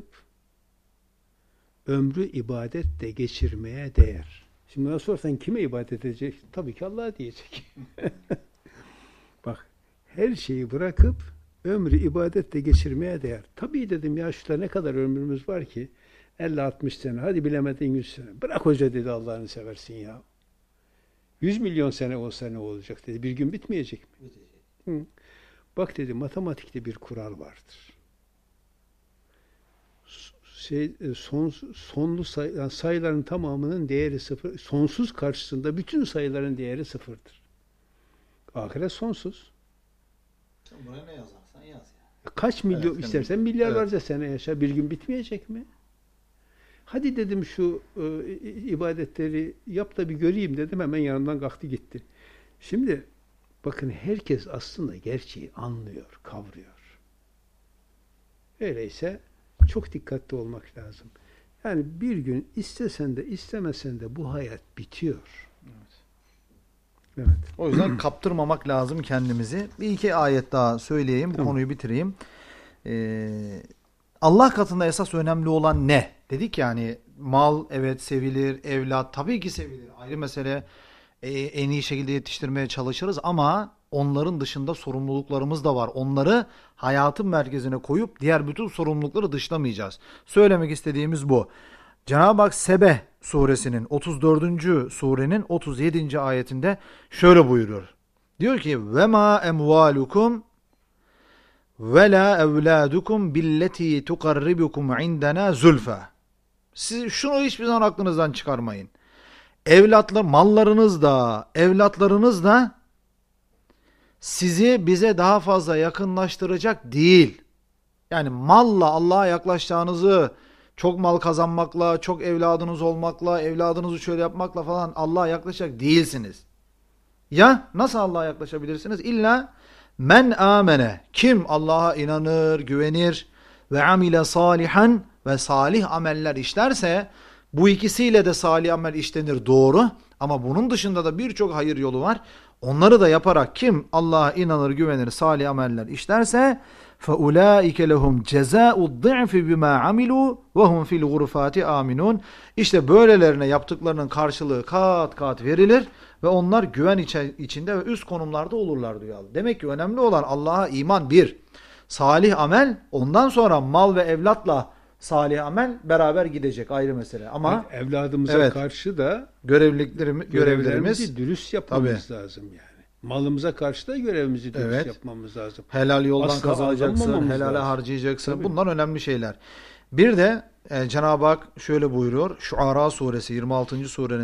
Speaker 1: ömrü ibadetle geçirmeye değer. Şimdi bana sorsan kime ibadet edecek? Tabii ki Allah'a diyecek. Bak her şeyi bırakıp ömrü ibadetle geçirmeye değer. Tabii dedim ya şurada ne kadar ömrümüz var ki 50-60 sene hadi bilemedin 100 sene. Bırak hoca dedi Allah'ını seversin ya. 100 milyon sene olsa ne olacak dedi. Bir gün bitmeyecek mi? Hı. Bak dedi matematikte bir kural vardır. Sonlu sayıların tamamının değeri sıfır. Sonsuz karşısında bütün sayıların değeri sıfırdır. Ahiret sonsuz.
Speaker 2: Sen buraya ne yazarsan yaz ya.
Speaker 1: Kaç milyon istersen milyarlarca sene yaşa. Bir gün bitmeyecek mi? Hadi dedim şu ibadetleri yap da bir göreyim dedim. Hemen yanımdan kalktı gitti. Şimdi Bakın herkes aslında gerçeği anlıyor, kavruyor. Öyleyse çok dikkatli olmak lazım. Yani bir gün istesen de istemesen de bu hayat bitiyor. Evet.
Speaker 2: O yüzden kaptırmamak lazım kendimizi. Bir iki ayet daha söyleyeyim. Bu konuyu bitireyim. Allah katında esas önemli olan ne? Dedik yani mal evet sevilir, evlat tabii ki sevilir. Ayrı mesele, en iyi şekilde yetiştirmeye çalışırız ama onların dışında sorumluluklarımız da var. Onları hayatın merkezine koyup diğer bütün sorumlulukları dışlamayacağız. Söylemek istediğimiz bu. Cenab-ı Hak Sebe suresinin 34. surenin 37. ayetinde şöyle buyuruyor. Diyor ki: "Ve ma emvalukum ve la evladukum billeti tuqarribukum indena zulfa." Siz şunu hiçbir zaman aklınızdan çıkarmayın. Mallarınız da, evlatlarınız da sizi bize daha fazla yakınlaştıracak değil. Yani malla Allah'a yaklaşacağınızı, çok mal kazanmakla, çok evladınız olmakla, evladınızı şöyle yapmakla falan Allah'a yaklaşacak değilsiniz. Ya nasıl Allah'a yaklaşabilirsiniz? İlla men amene. Kim Allah'a inanır, güvenir ve amile salihan ve salih ameller işlerse, bu ikisiyle de salih amel işlenir, doğru. Ama bunun dışında da birçok hayır yolu var. Onları da yaparak kim Allah'a inanır, güvenir, salih ameller işlerse فَاُولَٰئِكَ لَهُمْ جَزَاءُ الضِّعْفِ بِمَا عَمِلُوا وَهُمْ فِي الْغُرُفَاتِ آمِنُونَ. İşte böylelerine yaptıklarının karşılığı kat kat verilir ve onlar güven içinde ve üst konumlarda olurlar diyor Allah. Demek ki önemli olan Allah'a iman bir. Salih amel, ondan sonra mal ve evlatla salih amel beraber gidecek, ayrı mesele. Ama
Speaker 1: evet, evladımıza karşı da
Speaker 2: görevlerimiz
Speaker 1: dürüst yapmamız lazım yani. Malımıza karşı da görevimizi dürüst yapmamız lazım.
Speaker 2: Helal yoldan asla kazanacaksın, helale harcayacaksın. Tabii. Bunlar önemli şeyler. Bir de Cenab-ı Hak şöyle buyuruyor. Şuara suresi 26. surenin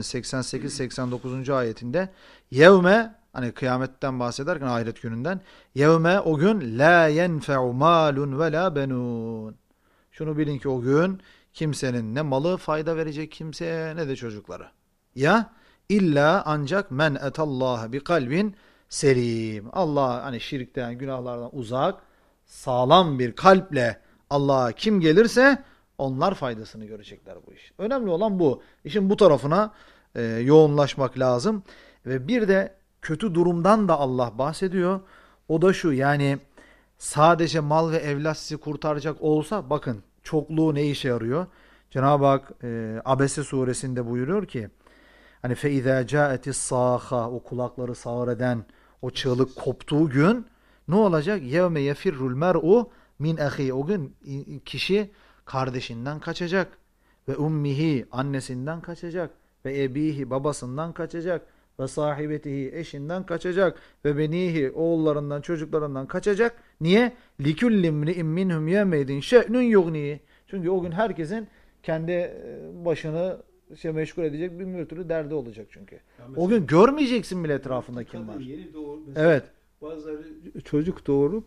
Speaker 2: 88-89. ayetinde yevme, hani kıyametten bahsederken ahiret gününden, yevme, o gün la yenfe'u malun ve la benun. Şunu bilin ki o gün kimsenin ne malı fayda verecek kimseye ne de çocukları. Ya illa ancak men etallaha bi kalbin selim. Allah hani şirkten, günahlardan uzak, sağlam bir kalple Allah'a kim gelirse onlar faydasını görecekler bu iş. Önemli olan bu. İşin bu tarafına yoğunlaşmak lazım. Ve bir de kötü durumdan da Allah bahsediyor. O da şu, yani sadece mal ve evlat sizi kurtaracak olsa, bakın çokluğu ne işe yarıyor? Cenab-ı Hak Abese suresinde buyuruyor ki hani فَاِذَا جَاءَتِ الصَّاخَ, o kulakları sağır eden o çığlık koptuğu gün ne olacak? يَوْمَ يَفِرُّ الْمَرْءُ min ahi, o gün kişi kardeşinden kaçacak ve ummihi, annesinden kaçacak ve ebihi, babasından kaçacak ve sahibetihi, eşinden kaçacak ve benihi, oğullarından, çocuklarından kaçacak. Niye? لِكُلِّ مْرِئٍ مِّنْهُمْ يَوْمَئِذٍ شَأْنٌ يُغْنِيهِ. Çünkü o gün herkesin kendi başını meşgul edecek bir türlü derdi olacak çünkü. O gün görmeyeceksin bile etrafında kim var. Evet.
Speaker 1: Bazıları çocuk doğurup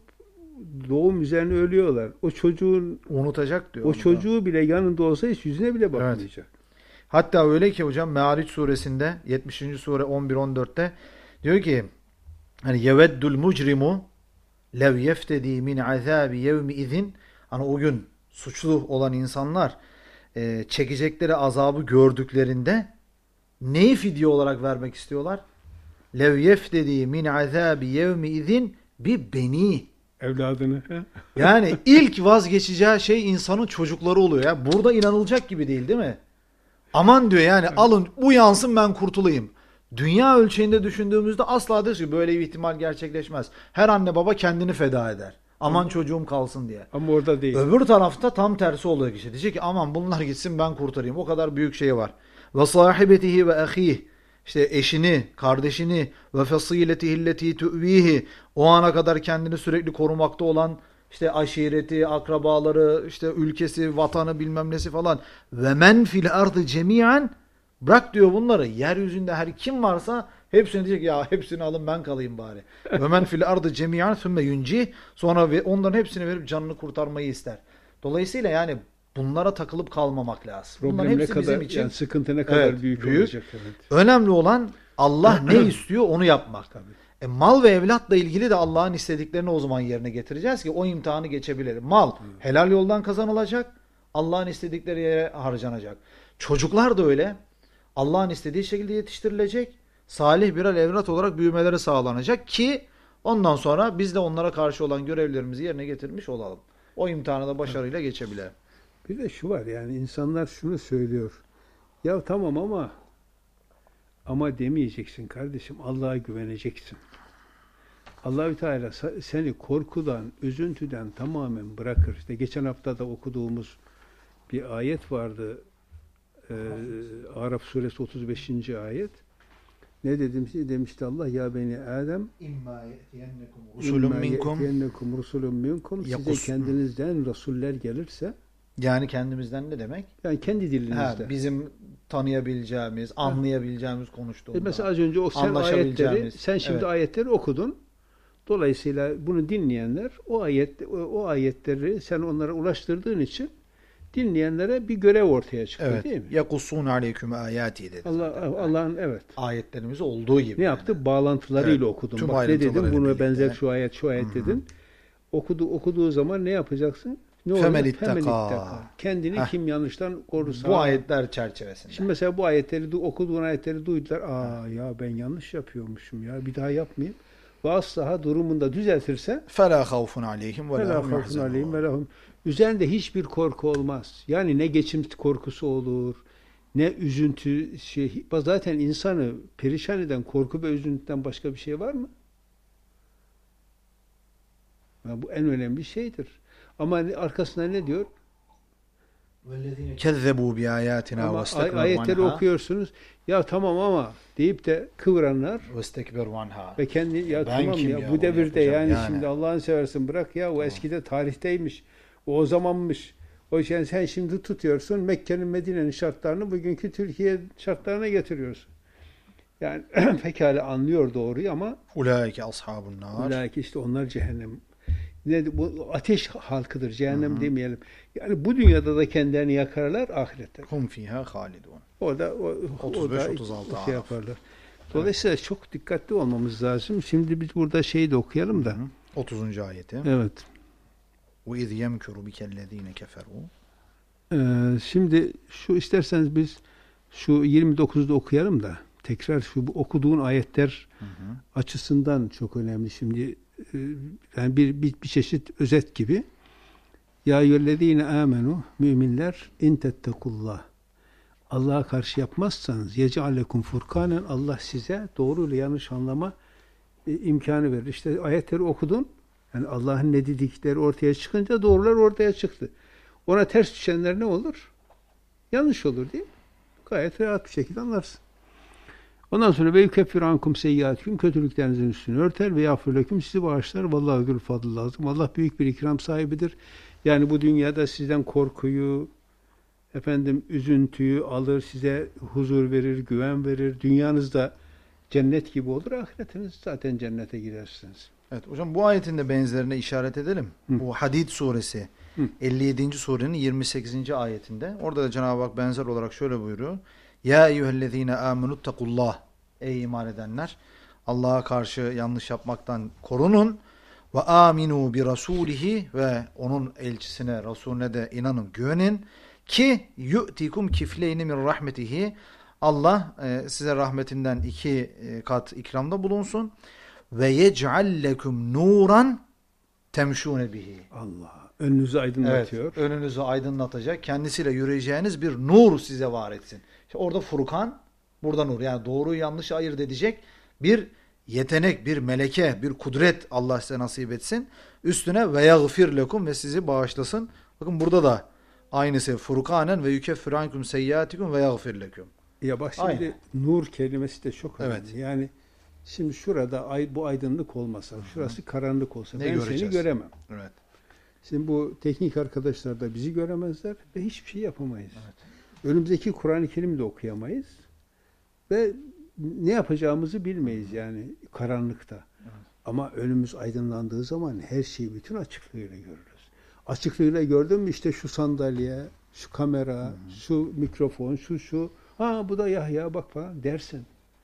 Speaker 1: doğum üzerine ölüyorlar. O çocuğun
Speaker 2: unutacak diyor.
Speaker 1: O çocuğu bile yanında olsa hiç yüzüne bile bakmayacak. Evet.
Speaker 2: Hatta öyle ki hocam Me'ariç suresinde 70. sure 11-14'te diyor ki hani yeveddul mucrimu lev yeftedi min azabi yevmi izin, hani o gün suçlu olan insanlar çekecekleri azabı gördüklerinde neyi fidye olarak vermek istiyorlar? Lev yeftedi min azabi yevmi izin bi beni,
Speaker 1: evladını.
Speaker 2: Yani ilk vazgeçeceği şey insanın çocukları oluyor ya. Burada inanılacak gibi değil mi? Aman diyor yani, alın bu yansın, ben kurtulayım. Dünya ölçeğinde düşündüğümüzde asla diyor ki böyle bir ihtimal gerçekleşmez. Her anne baba kendini feda eder. Aman çocuğum kalsın diye.
Speaker 1: Ama orada değil.
Speaker 2: Öbür tarafta tam tersi oluyor işte. Diyecek ki aman bunlar gitsin, ben kurtarayım. O kadar büyük şey var. Ve sahibetihi ve ahih, işte eşini, kardeşini, ve fasiletihi alleti tu'vihi, o ana kadar kendini sürekli korumakta olan işte aşireti, akrabaları, işte ülkesi, vatanı, bilmem nesi falan. Ve men fil ardı cemiyen, bırak diyor bunları. Yeryüzünde her kim varsa hepsini diyecek ya hepsini alın ben kalayım bari. Ve men fil ardı cemiyen sümme yunci, sonra onların hepsini verip canını kurtarmayı ister. Dolayısıyla yani bunlara takılıp kalmamak lazım.
Speaker 1: Bunların hepsi kadar, bizim için. Yani sıkıntı ne kadar büyük olacak. Evet.
Speaker 2: Önemli olan Allah ne istiyor onu yapmak. Tabii. Mal ve evlatla ilgili de Allah'ın istediklerini o zaman yerine getireceğiz ki o imtihanı geçebilelim. Mal helal yoldan kazanılacak, Allah'ın istedikleri yere harcanacak. Çocuklar da öyle. Allah'ın istediği şekilde yetiştirilecek. Salih birer evlat olarak büyümeleri sağlanacak ki ondan sonra biz de onlara karşı olan görevlerimizi yerine getirmiş olalım. O imtihanı da başarıyla geçebilelim.
Speaker 1: Bir de şu var, yani insanlar şunu söylüyor. Ya tamam ama demeyeceksin kardeşim. Allah'a güveneceksin. Allahü Teala seni korkudan, üzüntüden tamamen bırakır. İşte geçen hafta da okuduğumuz bir ayet vardı. Araf suresi 35. ayet. Ne demişti Allah? Ya beni Adem
Speaker 2: İmma ye'tiyennekum
Speaker 1: rusulun minkum size kendinizden rasuller gelirse,
Speaker 2: yani kendimizden ne demek?
Speaker 1: Yani kendi dilinizde.
Speaker 2: Bizim tanıyabileceğimiz, anlayabileceğimiz konuştuğumuz.
Speaker 1: Mesela az önce sen şimdi ayetleri okudun. Dolayısıyla bunu dinleyenler o ayetleri sen onlara ulaştırdığın için dinleyenlere bir görev ortaya çıktı, değil mi?
Speaker 2: Yakussun aleyküm ayati dedi.
Speaker 1: Allah'ın
Speaker 2: ayetlerimiz olduğu gibi.
Speaker 1: Ne yaptı? Bağlantılarıyla okudun.
Speaker 2: Tüm
Speaker 1: Bak ne dedim? Buna
Speaker 2: birlikte.
Speaker 1: benzer şu ayet dedin. Okuduğu zaman ne yapacaksın? Ne olur? Kendini kim yanlıştan korursa.
Speaker 2: Bu ayetler çerçevesinde.
Speaker 1: Şimdi mesela bu okuduğun ayetleri duydular. Ya ben yanlış yapıyormuşum ya. Bir daha yapmayayım. Ve asla durumunda düzeltirse
Speaker 2: فَلَا خَوْفٌ عَلَيْهِمْ
Speaker 1: ve lahum. Üzerinde hiçbir korku olmaz. Yani ne geçim korkusu olur, ne üzüntü zaten insanı perişan eden korku ve üzüntüden başka bir şey var mı? Yani bu en önemli şeydir. Ama arkasında ne diyor?
Speaker 2: كَذَّبُوا بِآيَاتِنَا وَاسْتَكْبَرُوا
Speaker 1: ayetleri okuyorsunuz. Ya tamam ama deyip de kıvıranlar ve kendi bu devirde yani şimdi Allah'ını seversen bırak ya o eskide tarihteymiş. O zamanmış. O yüzden sen şimdi tutuyorsun Mekke'nin Medine'nin şartlarını bugünkü Türkiye şartlarına getiriyorsun. Yani pekala anlıyor doğruyu ama
Speaker 2: ulaike ashabun nar.
Speaker 1: Ulaike işte onlar cehennem. Bu ateş halkıdır. Cehennem demeyelim. Yani bu dünyada da kendilerini yakarlar, ahirette.
Speaker 2: Hum fiha halidun.
Speaker 1: Orada 35-36 yaparlar. Dolayısıyla çok dikkatli olmamız lazım. Şimdi biz burada de okuyalım da.
Speaker 2: 30. ayeti.
Speaker 1: Evet.
Speaker 2: Ve iz yemkuru bikellezine keferu.
Speaker 1: Şimdi şu biz şu 29'da okuyalım da tekrar şu okuduğun ayetler açısından çok önemli. Şimdi yani bir çeşit özet gibi. Ya eyyühellezine amenu müminler in tettekullah. Allah'a karşı yapmazsanız yec'alekum furkanen Allah size doğru ile yanlış anlama imkanı verir. İşte ayetleri okudun. Yani Allah'ın ne dedikleri ortaya çıkınca doğrular ortaya çıktı. Ona ters düşenler ne olur? Yanlış olur değil mi? Gayet rahat bir şekilde anlarsın. Ondan sonra ve yukeffir ankum seyyiatikum kötülüklerinizin üstünü örter ve yağfir leküm sizi bağışlar. Vallahi gül fadl lazım. Allah büyük bir ikram sahibidir. Yani bu dünyada sizden korkuyu, üzüntüyü alır, size huzur verir, güven verir. Dünyanızda cennet gibi olur. Ahiretiniz zaten cennete gidersiniz.
Speaker 2: Evet hocam bu ayetin de benzerine işaret edelim. Bu Hadid suresi 57. surenin 28. ayetinde. Orada da Cenab-ı Hak benzer olarak şöyle buyuruyor. Ya eyyühellezine amenuttekullah. Ey iman edenler, Allah'a karşı yanlış yapmaktan korunun. Ve aminu bi rasulihi ve onun elçisine, Resulüne de inanın, güvenin ki yu'tikum kifleyni min rahmetihi. Allah size rahmetinden 2 kat ikramda bulunsun. Ve yec'al lekum nuran temşune bihi.
Speaker 1: Allah önünüzü aydınlatıyor.
Speaker 2: Evet, önünüzü aydınlatacak, kendisiyle yürüyeceğiniz bir nur size var etsin. İşte orada Furkan, burada nur. Yani doğruyu yanlışı ayırt edecek bir yetenek, bir meleke, bir kudret Allah size nasip etsin. Üstüne ve yagfir lekum ve sizi bağışlasın. Bakın burada da aynısı Furkanen ve yukeffir ankum seyyiatikum ve yagfir lekum.
Speaker 1: Ya bak şimdi aynen. Nur kelimesi de çok önemli.
Speaker 2: Evet.
Speaker 1: Yani şimdi şurada bu aydınlık olmasa, şurası karanlık olsa ben seni göremem.
Speaker 2: Evet.
Speaker 1: Şimdi bu teknik arkadaşlar da bizi göremezler ve hiçbir şey yapamayız. Evet. Önümüzdeki Kur'an-ı Kerim'i de okuyamayız ve ne yapacağımızı bilmeyiz yani karanlıkta. Evet. Ama önümüz aydınlandığı zaman her şeyi bütün açıklığıyla görürüz. Açıklığıyla gördün mü işte şu sandalye, şu kamera, şu mikrofon, şu. Bu da Yahya bak falan dersin.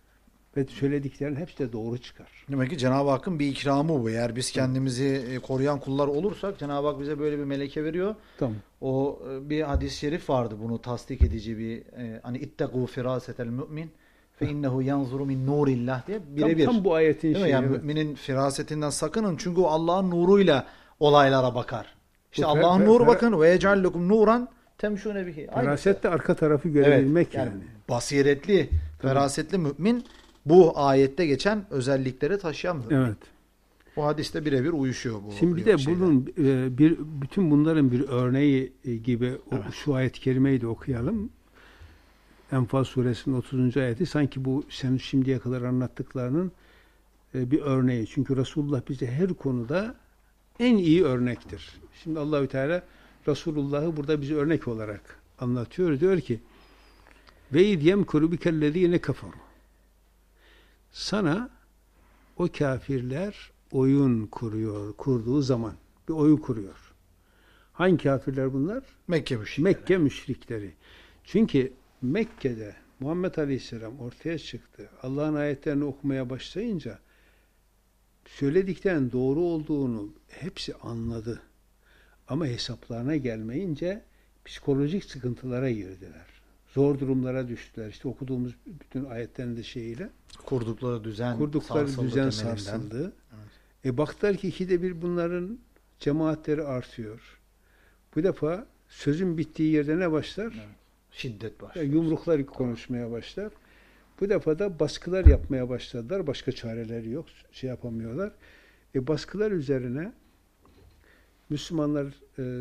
Speaker 1: Ve söylediklerin hepsi de doğru çıkar.
Speaker 2: Demek ki Cenab-ı Hakk'ın bir ikramı bu. Eğer biz kendimizi koruyan kullar olursak Cenab-ı Hak bize böyle bir meleke veriyor.
Speaker 1: Tamam.
Speaker 2: O bir hadis-i şerif vardı bunu tasdik edici bir hani ittegu firasetel mümin fe innehu yanzuru min nurillah diye birebir.
Speaker 1: Tam bu ayetin şeyi.
Speaker 2: Yani evet. Müminin firasetinden sakının çünkü o Allah'ın nuruyla olaylara bakar. İşte Allah'ın nuru bakın ve yecallukum nuran temşune bihi.
Speaker 1: Feraset de arka tarafı görebilmek
Speaker 2: evet, yani. Basiretli, ferasetli mümin bu ayette geçen özellikleri taşıyan mümin.
Speaker 1: Evet.
Speaker 2: Bu hadiste birebir uyuşuyor bu.
Speaker 1: Şimdi bir de bunun bütün bunların bir örneği gibi şu ayet-i kerimeyi de okuyalım. Enfal suresinin 30. ayeti sanki bu senin şimdiye kadar anlattıklarının bir örneği. Çünkü Resulullah bize her konuda en iyi örnektir. Şimdi Allahü Teala Resulullah'ı burada bize örnek olarak anlatıyor. Diyor ki: "Ve yemkuru bikellezine kafaru." Sana o kafirler oyun kurduğu zaman bir oyun kuruyor. Hangi kafirler bunlar?
Speaker 2: Mekke müşrikleri.
Speaker 1: Mekke müşrikleri. Çünkü Mekke'de Muhammed Aleyhisselam ortaya çıktı. Allah'ın ayetlerini okumaya başlayınca söylediklerinin doğru olduğunu hepsi anladı. Ama hesaplarına gelmeyince psikolojik sıkıntılara girdiler. Zor durumlara düştüler. İşte okuduğumuz bütün ayetlerin de şeyiyle.
Speaker 2: Kurdukları düzen
Speaker 1: sarsıldı. Evet. Baktılar ki ikide bir bunların cemaatleri artıyor. Bu defa sözün bittiği yerde ne başlar?
Speaker 2: Evet. Şiddet başlar.
Speaker 1: Yumruklar konuşmaya başlar. Bu defa da baskılar yapmaya başladılar. Başka çareleri yok. Şey yapamıyorlar. Baskılar üzerine Müslümanlar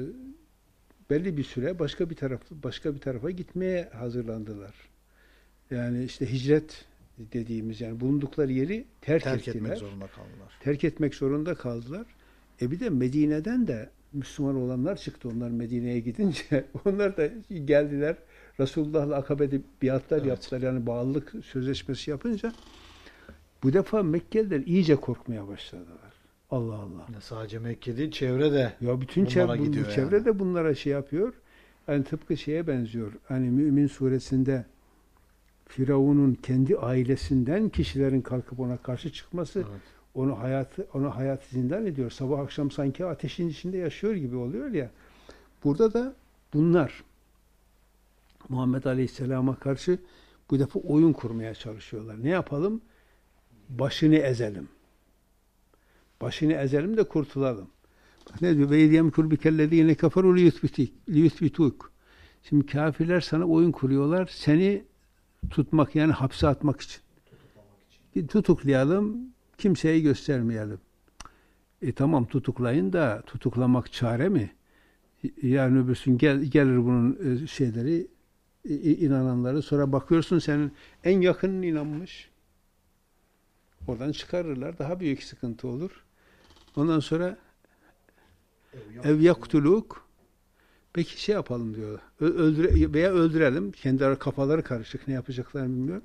Speaker 1: belli bir süre başka bir tarafa gitmeye hazırlandılar. Yani işte hicret dediğimiz yani bulundukları yeri terk etmek
Speaker 2: zorunda kaldılar.
Speaker 1: Terk etmek zorunda kaldılar. Bir de Medine'den de Müslüman olanlar çıktı. Onlar Medine'ye gidince onlar da geldiler. Resulullah'la Akabe'de biatlar yaptılar. Yani bağlılık sözleşmesi yapınca bu defa Mekkeliler iyice korkmaya başladılar. Allah Allah.
Speaker 2: Ya sadece Mekke değil, çevre de.
Speaker 1: Ya bütün çevre de bunlara şey yapıyor. Yani tıpkı şeye benziyor. Hani Mümin suresinde Firavun'un kendi ailesinden kişilerin kalkıp ona karşı çıkması, evet, onu hayatı zindan ediyor. Sabah akşam sanki ateşin içinde yaşıyor gibi oluyor ya. Burada da bunlar Muhammed Aleyhisselam'a karşı bu defa oyun kurmaya çalışıyorlar. Ne yapalım? Başını ezelim. Başını ezelim de kurtulalım. Bak ne diyor? Ve yemkur bikellezine kaferu liyuthbituk. Şimdi kafirler sana oyun kuruyorlar. Seni tutmak yani hapse atmak için. Tutuklayalım, kimseye göstermeyelim. Tamam tutuklayın da tutuklamak çare mi? Yarın öbürsün gelir bunun şeyleri, inananları. Sonra bakıyorsun senin en yakının inanmış. Oradan çıkarırlar. Daha büyük sıkıntı olur. Ondan sonra ev yaktuluk. Peki şey yapalım diyor. Veya öldürelim. Kendi kafaları karışık. Ne yapacaklarını bilmiyorum.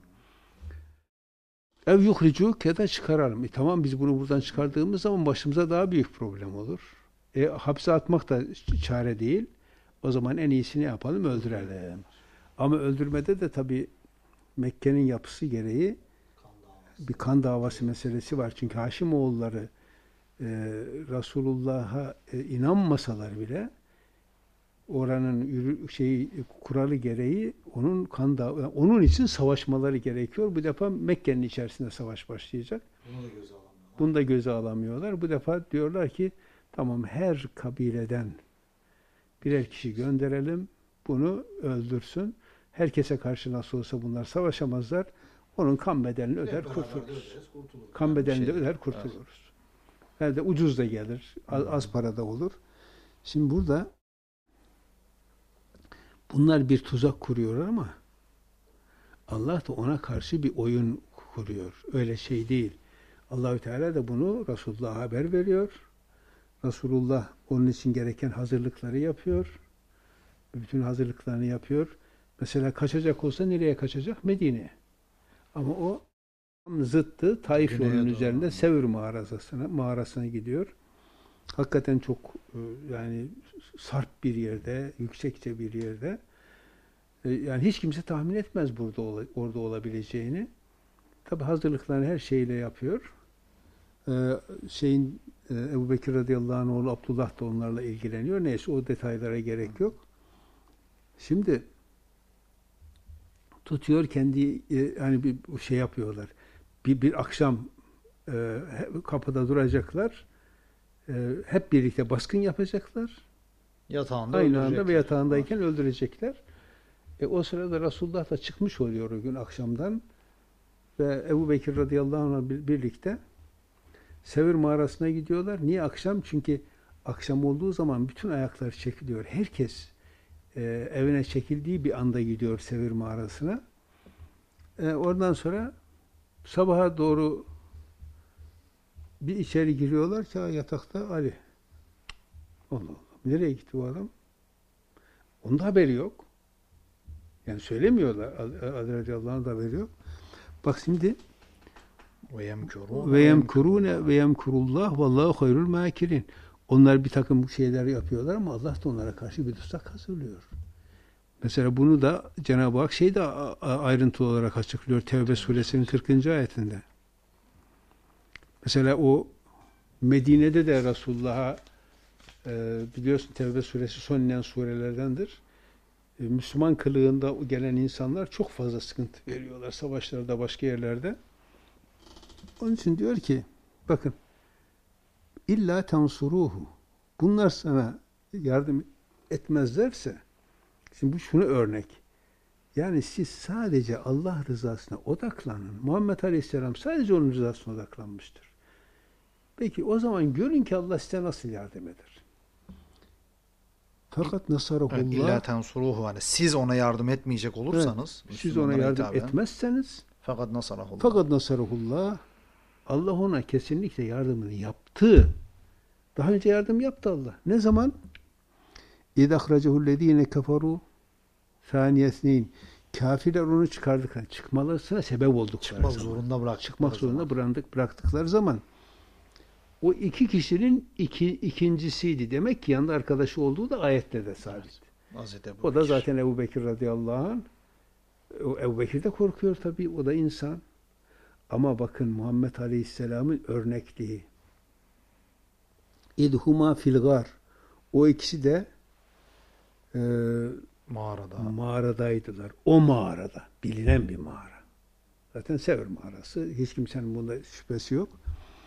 Speaker 1: Ev yuhricuk ya da çıkaralım. Tamam biz bunu buradan çıkardığımız zaman başımıza daha büyük problem olur. Hapse atmak da çare değil. O zaman en iyisini yapalım, öldürelim. Ama öldürmede de tabii Mekke'nin yapısı gereği bir kan davası meselesi var. Çünkü Haşimoğulları Resulullah'a inanmasalar bile oranın kuralı gereği onun için savaşmaları gerekiyor. Bu defa Mekke'nin içerisinde savaş başlayacak. Bunu da göze alamıyorlar. Bu defa diyorlar ki tamam her kabileden birer kişi gönderelim. Bunu öldürsün. Herkese karşı nasıl olsa bunlar savaşamazlar. Onun kan bedelini öder kurtuluruz. Kan bedelini de öder kurtuluruz. Yani de ucuz da gelir. Az parada olur. Şimdi burada bunlar bir tuzak kuruyorlar ama Allah da ona karşı bir oyun kuruyor. Öyle şey değil. Allahü Teala da bunu Resulullah'a haber veriyor. Resulullah onun için gereken hazırlıkları yapıyor. Bütün hazırlıklarını yapıyor. Mesela kaçacak olsa nereye kaçacak? Medine'ye. Ama o zıttı Taif yolunun üzerinde Sevr mağarasına gidiyor. Hakikaten çok yani sarp bir yerde, yüksekçe bir yerde. Yani hiç kimse tahmin etmez orada olabileceğini. Tabi hazırlıklarını her şeyle yapıyor. Ebu Bekir radıyallahu anh oğlu Abdullah da onlarla ilgileniyor. Neyse o detaylara gerek yok. Şimdi tutuyor kendi hani bir şey yapıyorlar. Bir akşam kapıda duracaklar. Hep birlikte baskın yapacaklar.
Speaker 2: Yatağında
Speaker 1: aynı anda ve yatağındayken öldürecekler. O sırada Resulullah da çıkmış oluyor o gün akşamdan ve Ebu Bekir radıyallahu anh'la birlikte Sevr mağarasına gidiyorlar. Niye akşam? Çünkü akşam olduğu zaman bütün ayaklar çekiliyor. Herkes evine çekildiği bir anda gidiyor Sevr mağarasına. Oradan sonra sabaha doğru bir içeri giriyorlar ki yatakta Ali. Allah Allah. Nereye gitti bu adam? Onun da haberi yok. Yani söylemiyorlar. Ali radıyallahu anh da haberi yok. Bak şimdi ve yemkurullah vallahu hayrul makirin. Onlar bir takım şeyler yapıyorlar ama Allah da onlara karşı bir tuzak hazırlıyor. Mesela bunu da Cenab-ı Hak ayrıntılı olarak açıklıyor Tevbe suresinin 40. ayetinde. Mesela o Medine'de de Resulullah'a biliyorsun Tevbe suresi son inen surelerdendir. Müslüman kılığında gelen insanlar çok fazla sıkıntı veriyorlar savaşlarda, başka yerlerde. Onun için diyor ki bakın illa tensuruhu, bunlar sana yardım etmezlerse, şimdi bu şunu örnek, yani siz sadece Allah rızasına odaklanın. Muhammed Aleyhisselam sadece onun rızasına odaklanmıştır. Peki o zaman görün ki Allah size nasıl yardım eder. Fakat nasarahullah, evet,
Speaker 2: illa tensuruhu, hani siz ona yardım etmeyecek olursanız,
Speaker 1: evet, siz ona yardım etmezseniz
Speaker 2: fakat nasarahullah,
Speaker 1: Allah ona kesinlikle yardımını yaptı. Daha önce yardım yaptı Allah. Ne zaman? İdahracehullezine kafaru saniyesneyn. Kafirler onu çıkardıkları, çıkmalarına sebep oldukları zaman. Çıkmak zorunda bıraktıkları zaman o iki kişinin ikincisiydi. Demek ki yanında arkadaşı olduğu da ayette de sabit. O da zaten Ebu Bekir radıyallahu anh. Ebu Bekir de korkuyor tabii. O da insan. Ama bakın Muhammed Aleyhisselam'ın örnekliği. İdhuma filgar. O ikisi de mağaradaydılar. O mağarada. Bilinen bir mağara. Zaten Sevr mağarası. Hiç kimsenin bunda şüphesi yok.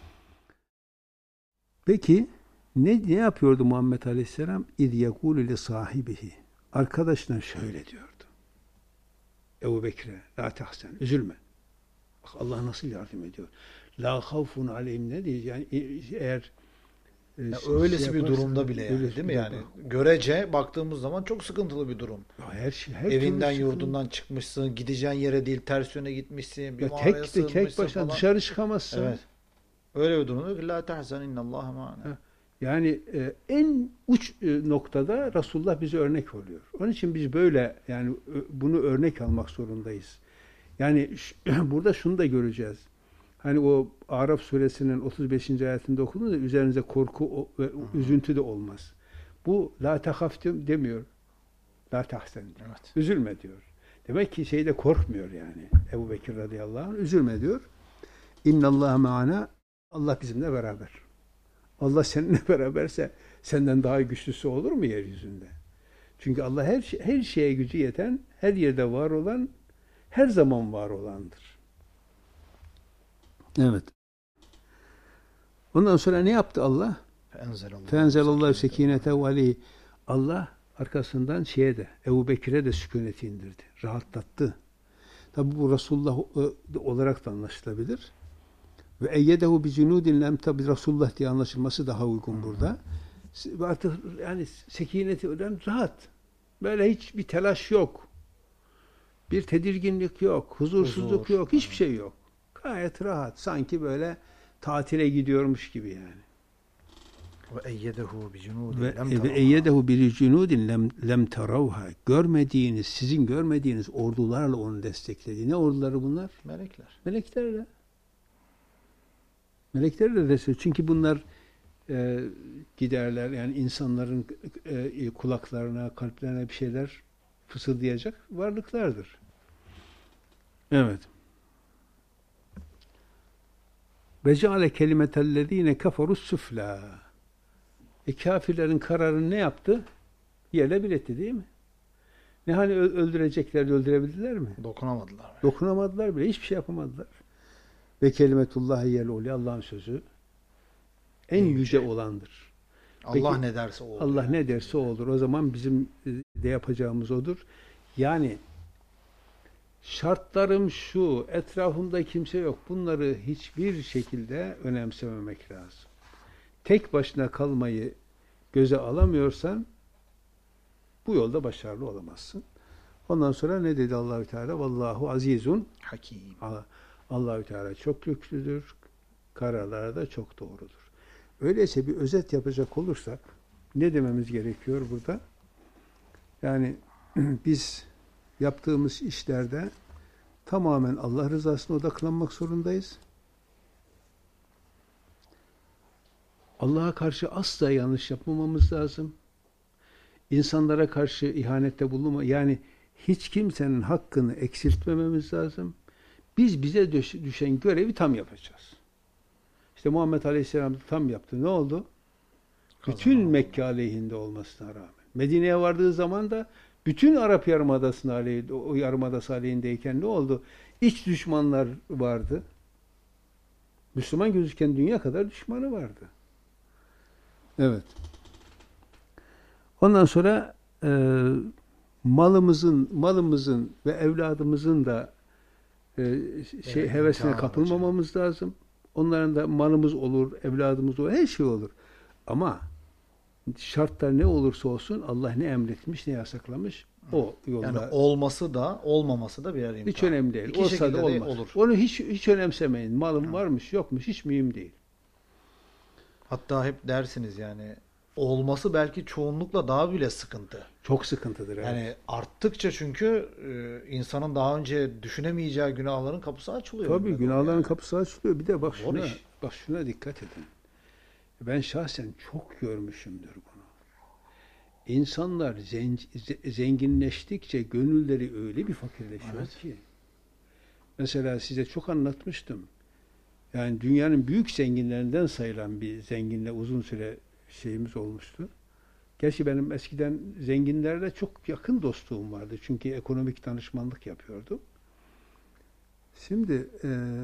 Speaker 1: Peki ne yapıyordu Muhammed Aleyhisselam? İz yekûlü li sahibihi. Arkadaşına şöyle diyordu. Ebu Bekir'e la tahsen. Üzülme. Bak Allah nasıl yardım ediyor. La havfun aleyhim ne diyor? Yani eğer
Speaker 2: öylesi bir durumda bile yani, değil mi yani? Görece baktığımız zaman çok sıkıntılı bir durum.
Speaker 1: Her
Speaker 2: evinden yurdundan çıkmışsın, gideceğin yere değil ters yöne gitmişsin, bir mağaraya sığınmışsın
Speaker 1: tek başına falan. Dışarı çıkamazsın. Evet.
Speaker 2: Öyle bir durumda la tahzen innallaha ma'ana.
Speaker 1: Yani en uç noktada Resulullah bize örnek oluyor. Onun için biz böyle yani bunu örnek almak zorundayız. Yani burada şunu da göreceğiz. Hani o Araf suresinin 35. ayetinde okuduğunda üzerinize korku ve üzüntü de olmaz. Bu la tahaf demiyor. La tahsen diyor. Evet. Üzülme diyor. Demek ki şeyde korkmuyor yani. Ebu Bekir radıyallahu anh üzülme diyor. İnnallâhe me'ana, Allah bizimle beraber. Allah seninle beraberse senden daha güçlüsü olur mu yeryüzünde? Çünkü Allah her şeye gücü yeten, her yerde var olan, her zaman var olandır. Evet. Ondan sonra ne yaptı Allah? Fenzelallahu sekinetehu aleyhi. Allah arkasından Ebu Bekir'e de sükuneti indirdi. Rahatlattı. Tabi bu Resulullah olarak da anlaşılabilir. Ve eyyedehu bi cunudin lem, tabi Resulullah diye anlaşılması daha uygun burada. Artık yani sekineti öden rahat. Böyle hiçbir telaş yok. Bir tedirginlik yok. Huzursuzluk yok. Hiçbir şey yok. Gayet rahat. Sanki böyle tatile gidiyormuş gibi yani.
Speaker 2: Ve eyyedehu
Speaker 1: bi cunudin lem teravha. Görmediğiniz, sizin görmediğiniz ordularla onu destekledi. Ne orduları bunlar?
Speaker 2: Meleklerle.
Speaker 1: Meleklerle destek. Çünkü bunlar giderler yani insanların kulaklarına, kalplerine bir şeyler fısıldayacak varlıklardır. Evet. Ve ceale kelimetellezine keferus süfla. Kafirlerin kararını ne yaptı? Yerle bir etti değil mi? Ne hani öldüreceklerdi, öldürebildiler mi?
Speaker 2: Dokunamadılar.
Speaker 1: Dokunamadılar bile, hiçbir şey yapamadılar. Ve kelimetullahi yel uli, Allah'ın sözü en yüce olandır.
Speaker 2: Allah
Speaker 1: Peki,
Speaker 2: ne derse o olur.
Speaker 1: Allah ne derse o olur. O zaman bizim de yapacağımız odur. Yani şartlarım şu, etrafımda kimse yok. Bunları hiçbir şekilde önemsememek lazım. Tek başına kalmayı göze alamıyorsan bu yolda başarılı olamazsın. Ondan sonra ne dedi Allahü Teala? Vallahu azizun
Speaker 2: hakim.
Speaker 1: Allahü Teala çok güçlüdür. Kararları da çok doğrudur. Öyleyse bir özet yapacak olursak ne dememiz gerekiyor burada? Yani biz yaptığımız işlerde tamamen Allah rızasına odaklanmak zorundayız. Allah'a karşı asla yanlış yapmamamız lazım. İnsanlara karşı ihanette bulunma, yani hiç kimsenin hakkını eksiltmememiz lazım. Biz bize düşen görevi tam yapacağız. İşte Muhammed Aleyhisselam tam yaptı. Ne oldu? Bütün Mekke aleyhinde olmasına rağmen. Medine'ye vardığı zaman da bütün Arap Yarımadası'nın aleyhinde, o yarımadası aleyhindeyken ne oldu? İç düşmanlar vardı. Müslüman gözüken dünya kadar düşmanı vardı. Evet. Ondan sonra malımızın ve evladımızın da hevesine kapılmamamız lazım. Onların da malımız olur, evladımız olur, her şey olur. Ama şartlar ne olursa olsun Allah ne emretmiş, ne yasaklamış o yolda.
Speaker 2: Yani olması da olmaması da birer imtihan.
Speaker 1: Hiç önemli değil.
Speaker 2: İki
Speaker 1: olsa da olmaz.
Speaker 2: olur.
Speaker 1: Onu hiç önemsemeyin. Malım varmış, yokmuş, hiç mühim değil.
Speaker 2: Hatta hep dersiniz yani olması belki çoğunlukla daha bile sıkıntı.
Speaker 1: Çok sıkıntıdır. Evet.
Speaker 2: Yani arttıkça çünkü insanın daha önce düşünemeyeceği günahların kapısı açılıyor.
Speaker 1: Tabii günahların kapısı açılıyor. Bir de bak şuna dikkat edin. Ben şahsen çok görmüşümdür bunu. İnsanlar zenginleştikçe gönülleri öyle bir fakirleşiyor ki. Mesela size çok anlatmıştım. Yani dünyanın büyük zenginlerinden sayılan bir zenginle uzun süre şeyimiz olmuştu. Gerçi benim eskiden zenginlerle çok yakın dostluğum vardı. Çünkü ekonomik danışmanlık yapıyordum. Şimdi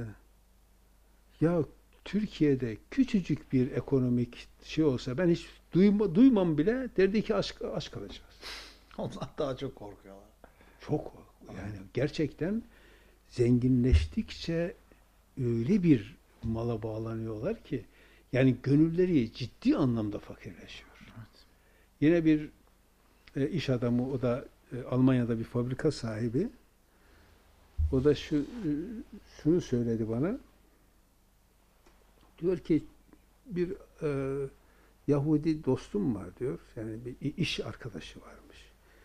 Speaker 1: ya Türkiye'de küçücük bir ekonomik şey olsa ben hiç duymam bile, derdi ki aç kalacağız.
Speaker 2: Onlar daha çok korkuyorlar.
Speaker 1: Çok. Yani gerçekten zenginleştikçe öyle bir mala bağlanıyorlar ki yani gönülleri ciddi anlamda fakirleşiyor. Evet. Yine bir iş adamı, o da Almanya'da bir fabrika sahibi. O da şunu söyledi bana. Diyor ki bir Yahudi dostum var diyor. Yani bir iş arkadaşı varmış.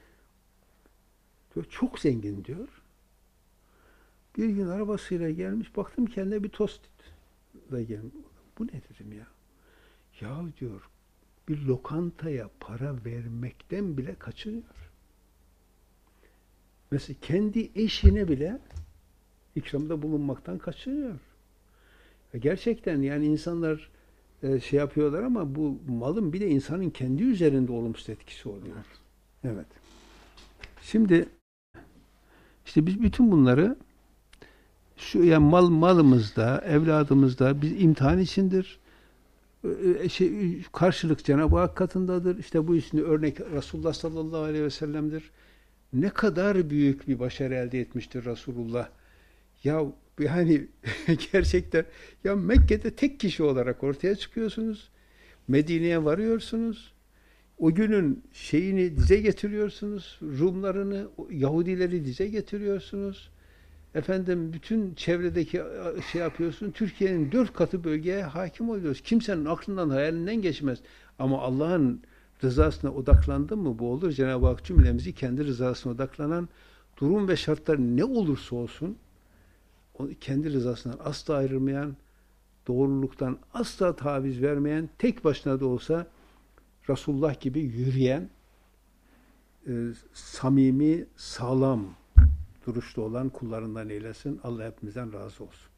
Speaker 1: Diyor çok zengin diyor. Bir gün arabasıyla gelmiş. Baktım kendine bir tost da gelmiş. Bu ne dedim ya? Ya diyor bir lokantaya para vermekten bile kaçınıyor. Mesela kendi eşine bile ikramda bulunmaktan kaçınıyor. Gerçekten yani insanlar şey yapıyorlar ama bu malın bir de insanın kendi üzerinde olumsuz etkisi oluyor. Evet. Şimdi işte biz bütün bunları yani malımızda, evladımızda biz imtihan içindir. Karşılık Cenab-ı Hak katındadır. İşte bu için örnek Resulullah sallallahu aleyhi ve sellem'dir. Ne kadar büyük bir başarı elde etmiştir Resulullah. Ya yani gerçekten ya Mekke'de tek kişi olarak ortaya çıkıyorsunuz. Medine'ye varıyorsunuz. O günün şeyini dize getiriyorsunuz. Rumlarını, Yahudileri dize getiriyorsunuz. Efendim bütün çevredeki şey yapıyorsun. Türkiye'nin 4 katı bölgeye hakim oluyoruz. Kimsenin aklından, hayalinden geçmez. Ama Allah'ın rızasına odaklandı mı bu olur. Cenab-ı Hak cümlemizi kendi rızasına odaklanan, durum ve şartlar ne olursa olsun kendi rızasından asla ayrılmayan, doğruluktan asla taviz vermeyen, tek başına da olsa Resulullah gibi yürüyen, samimi, sağlam duruşta olan kullarından eylesin. Allah hepimizden razı olsun.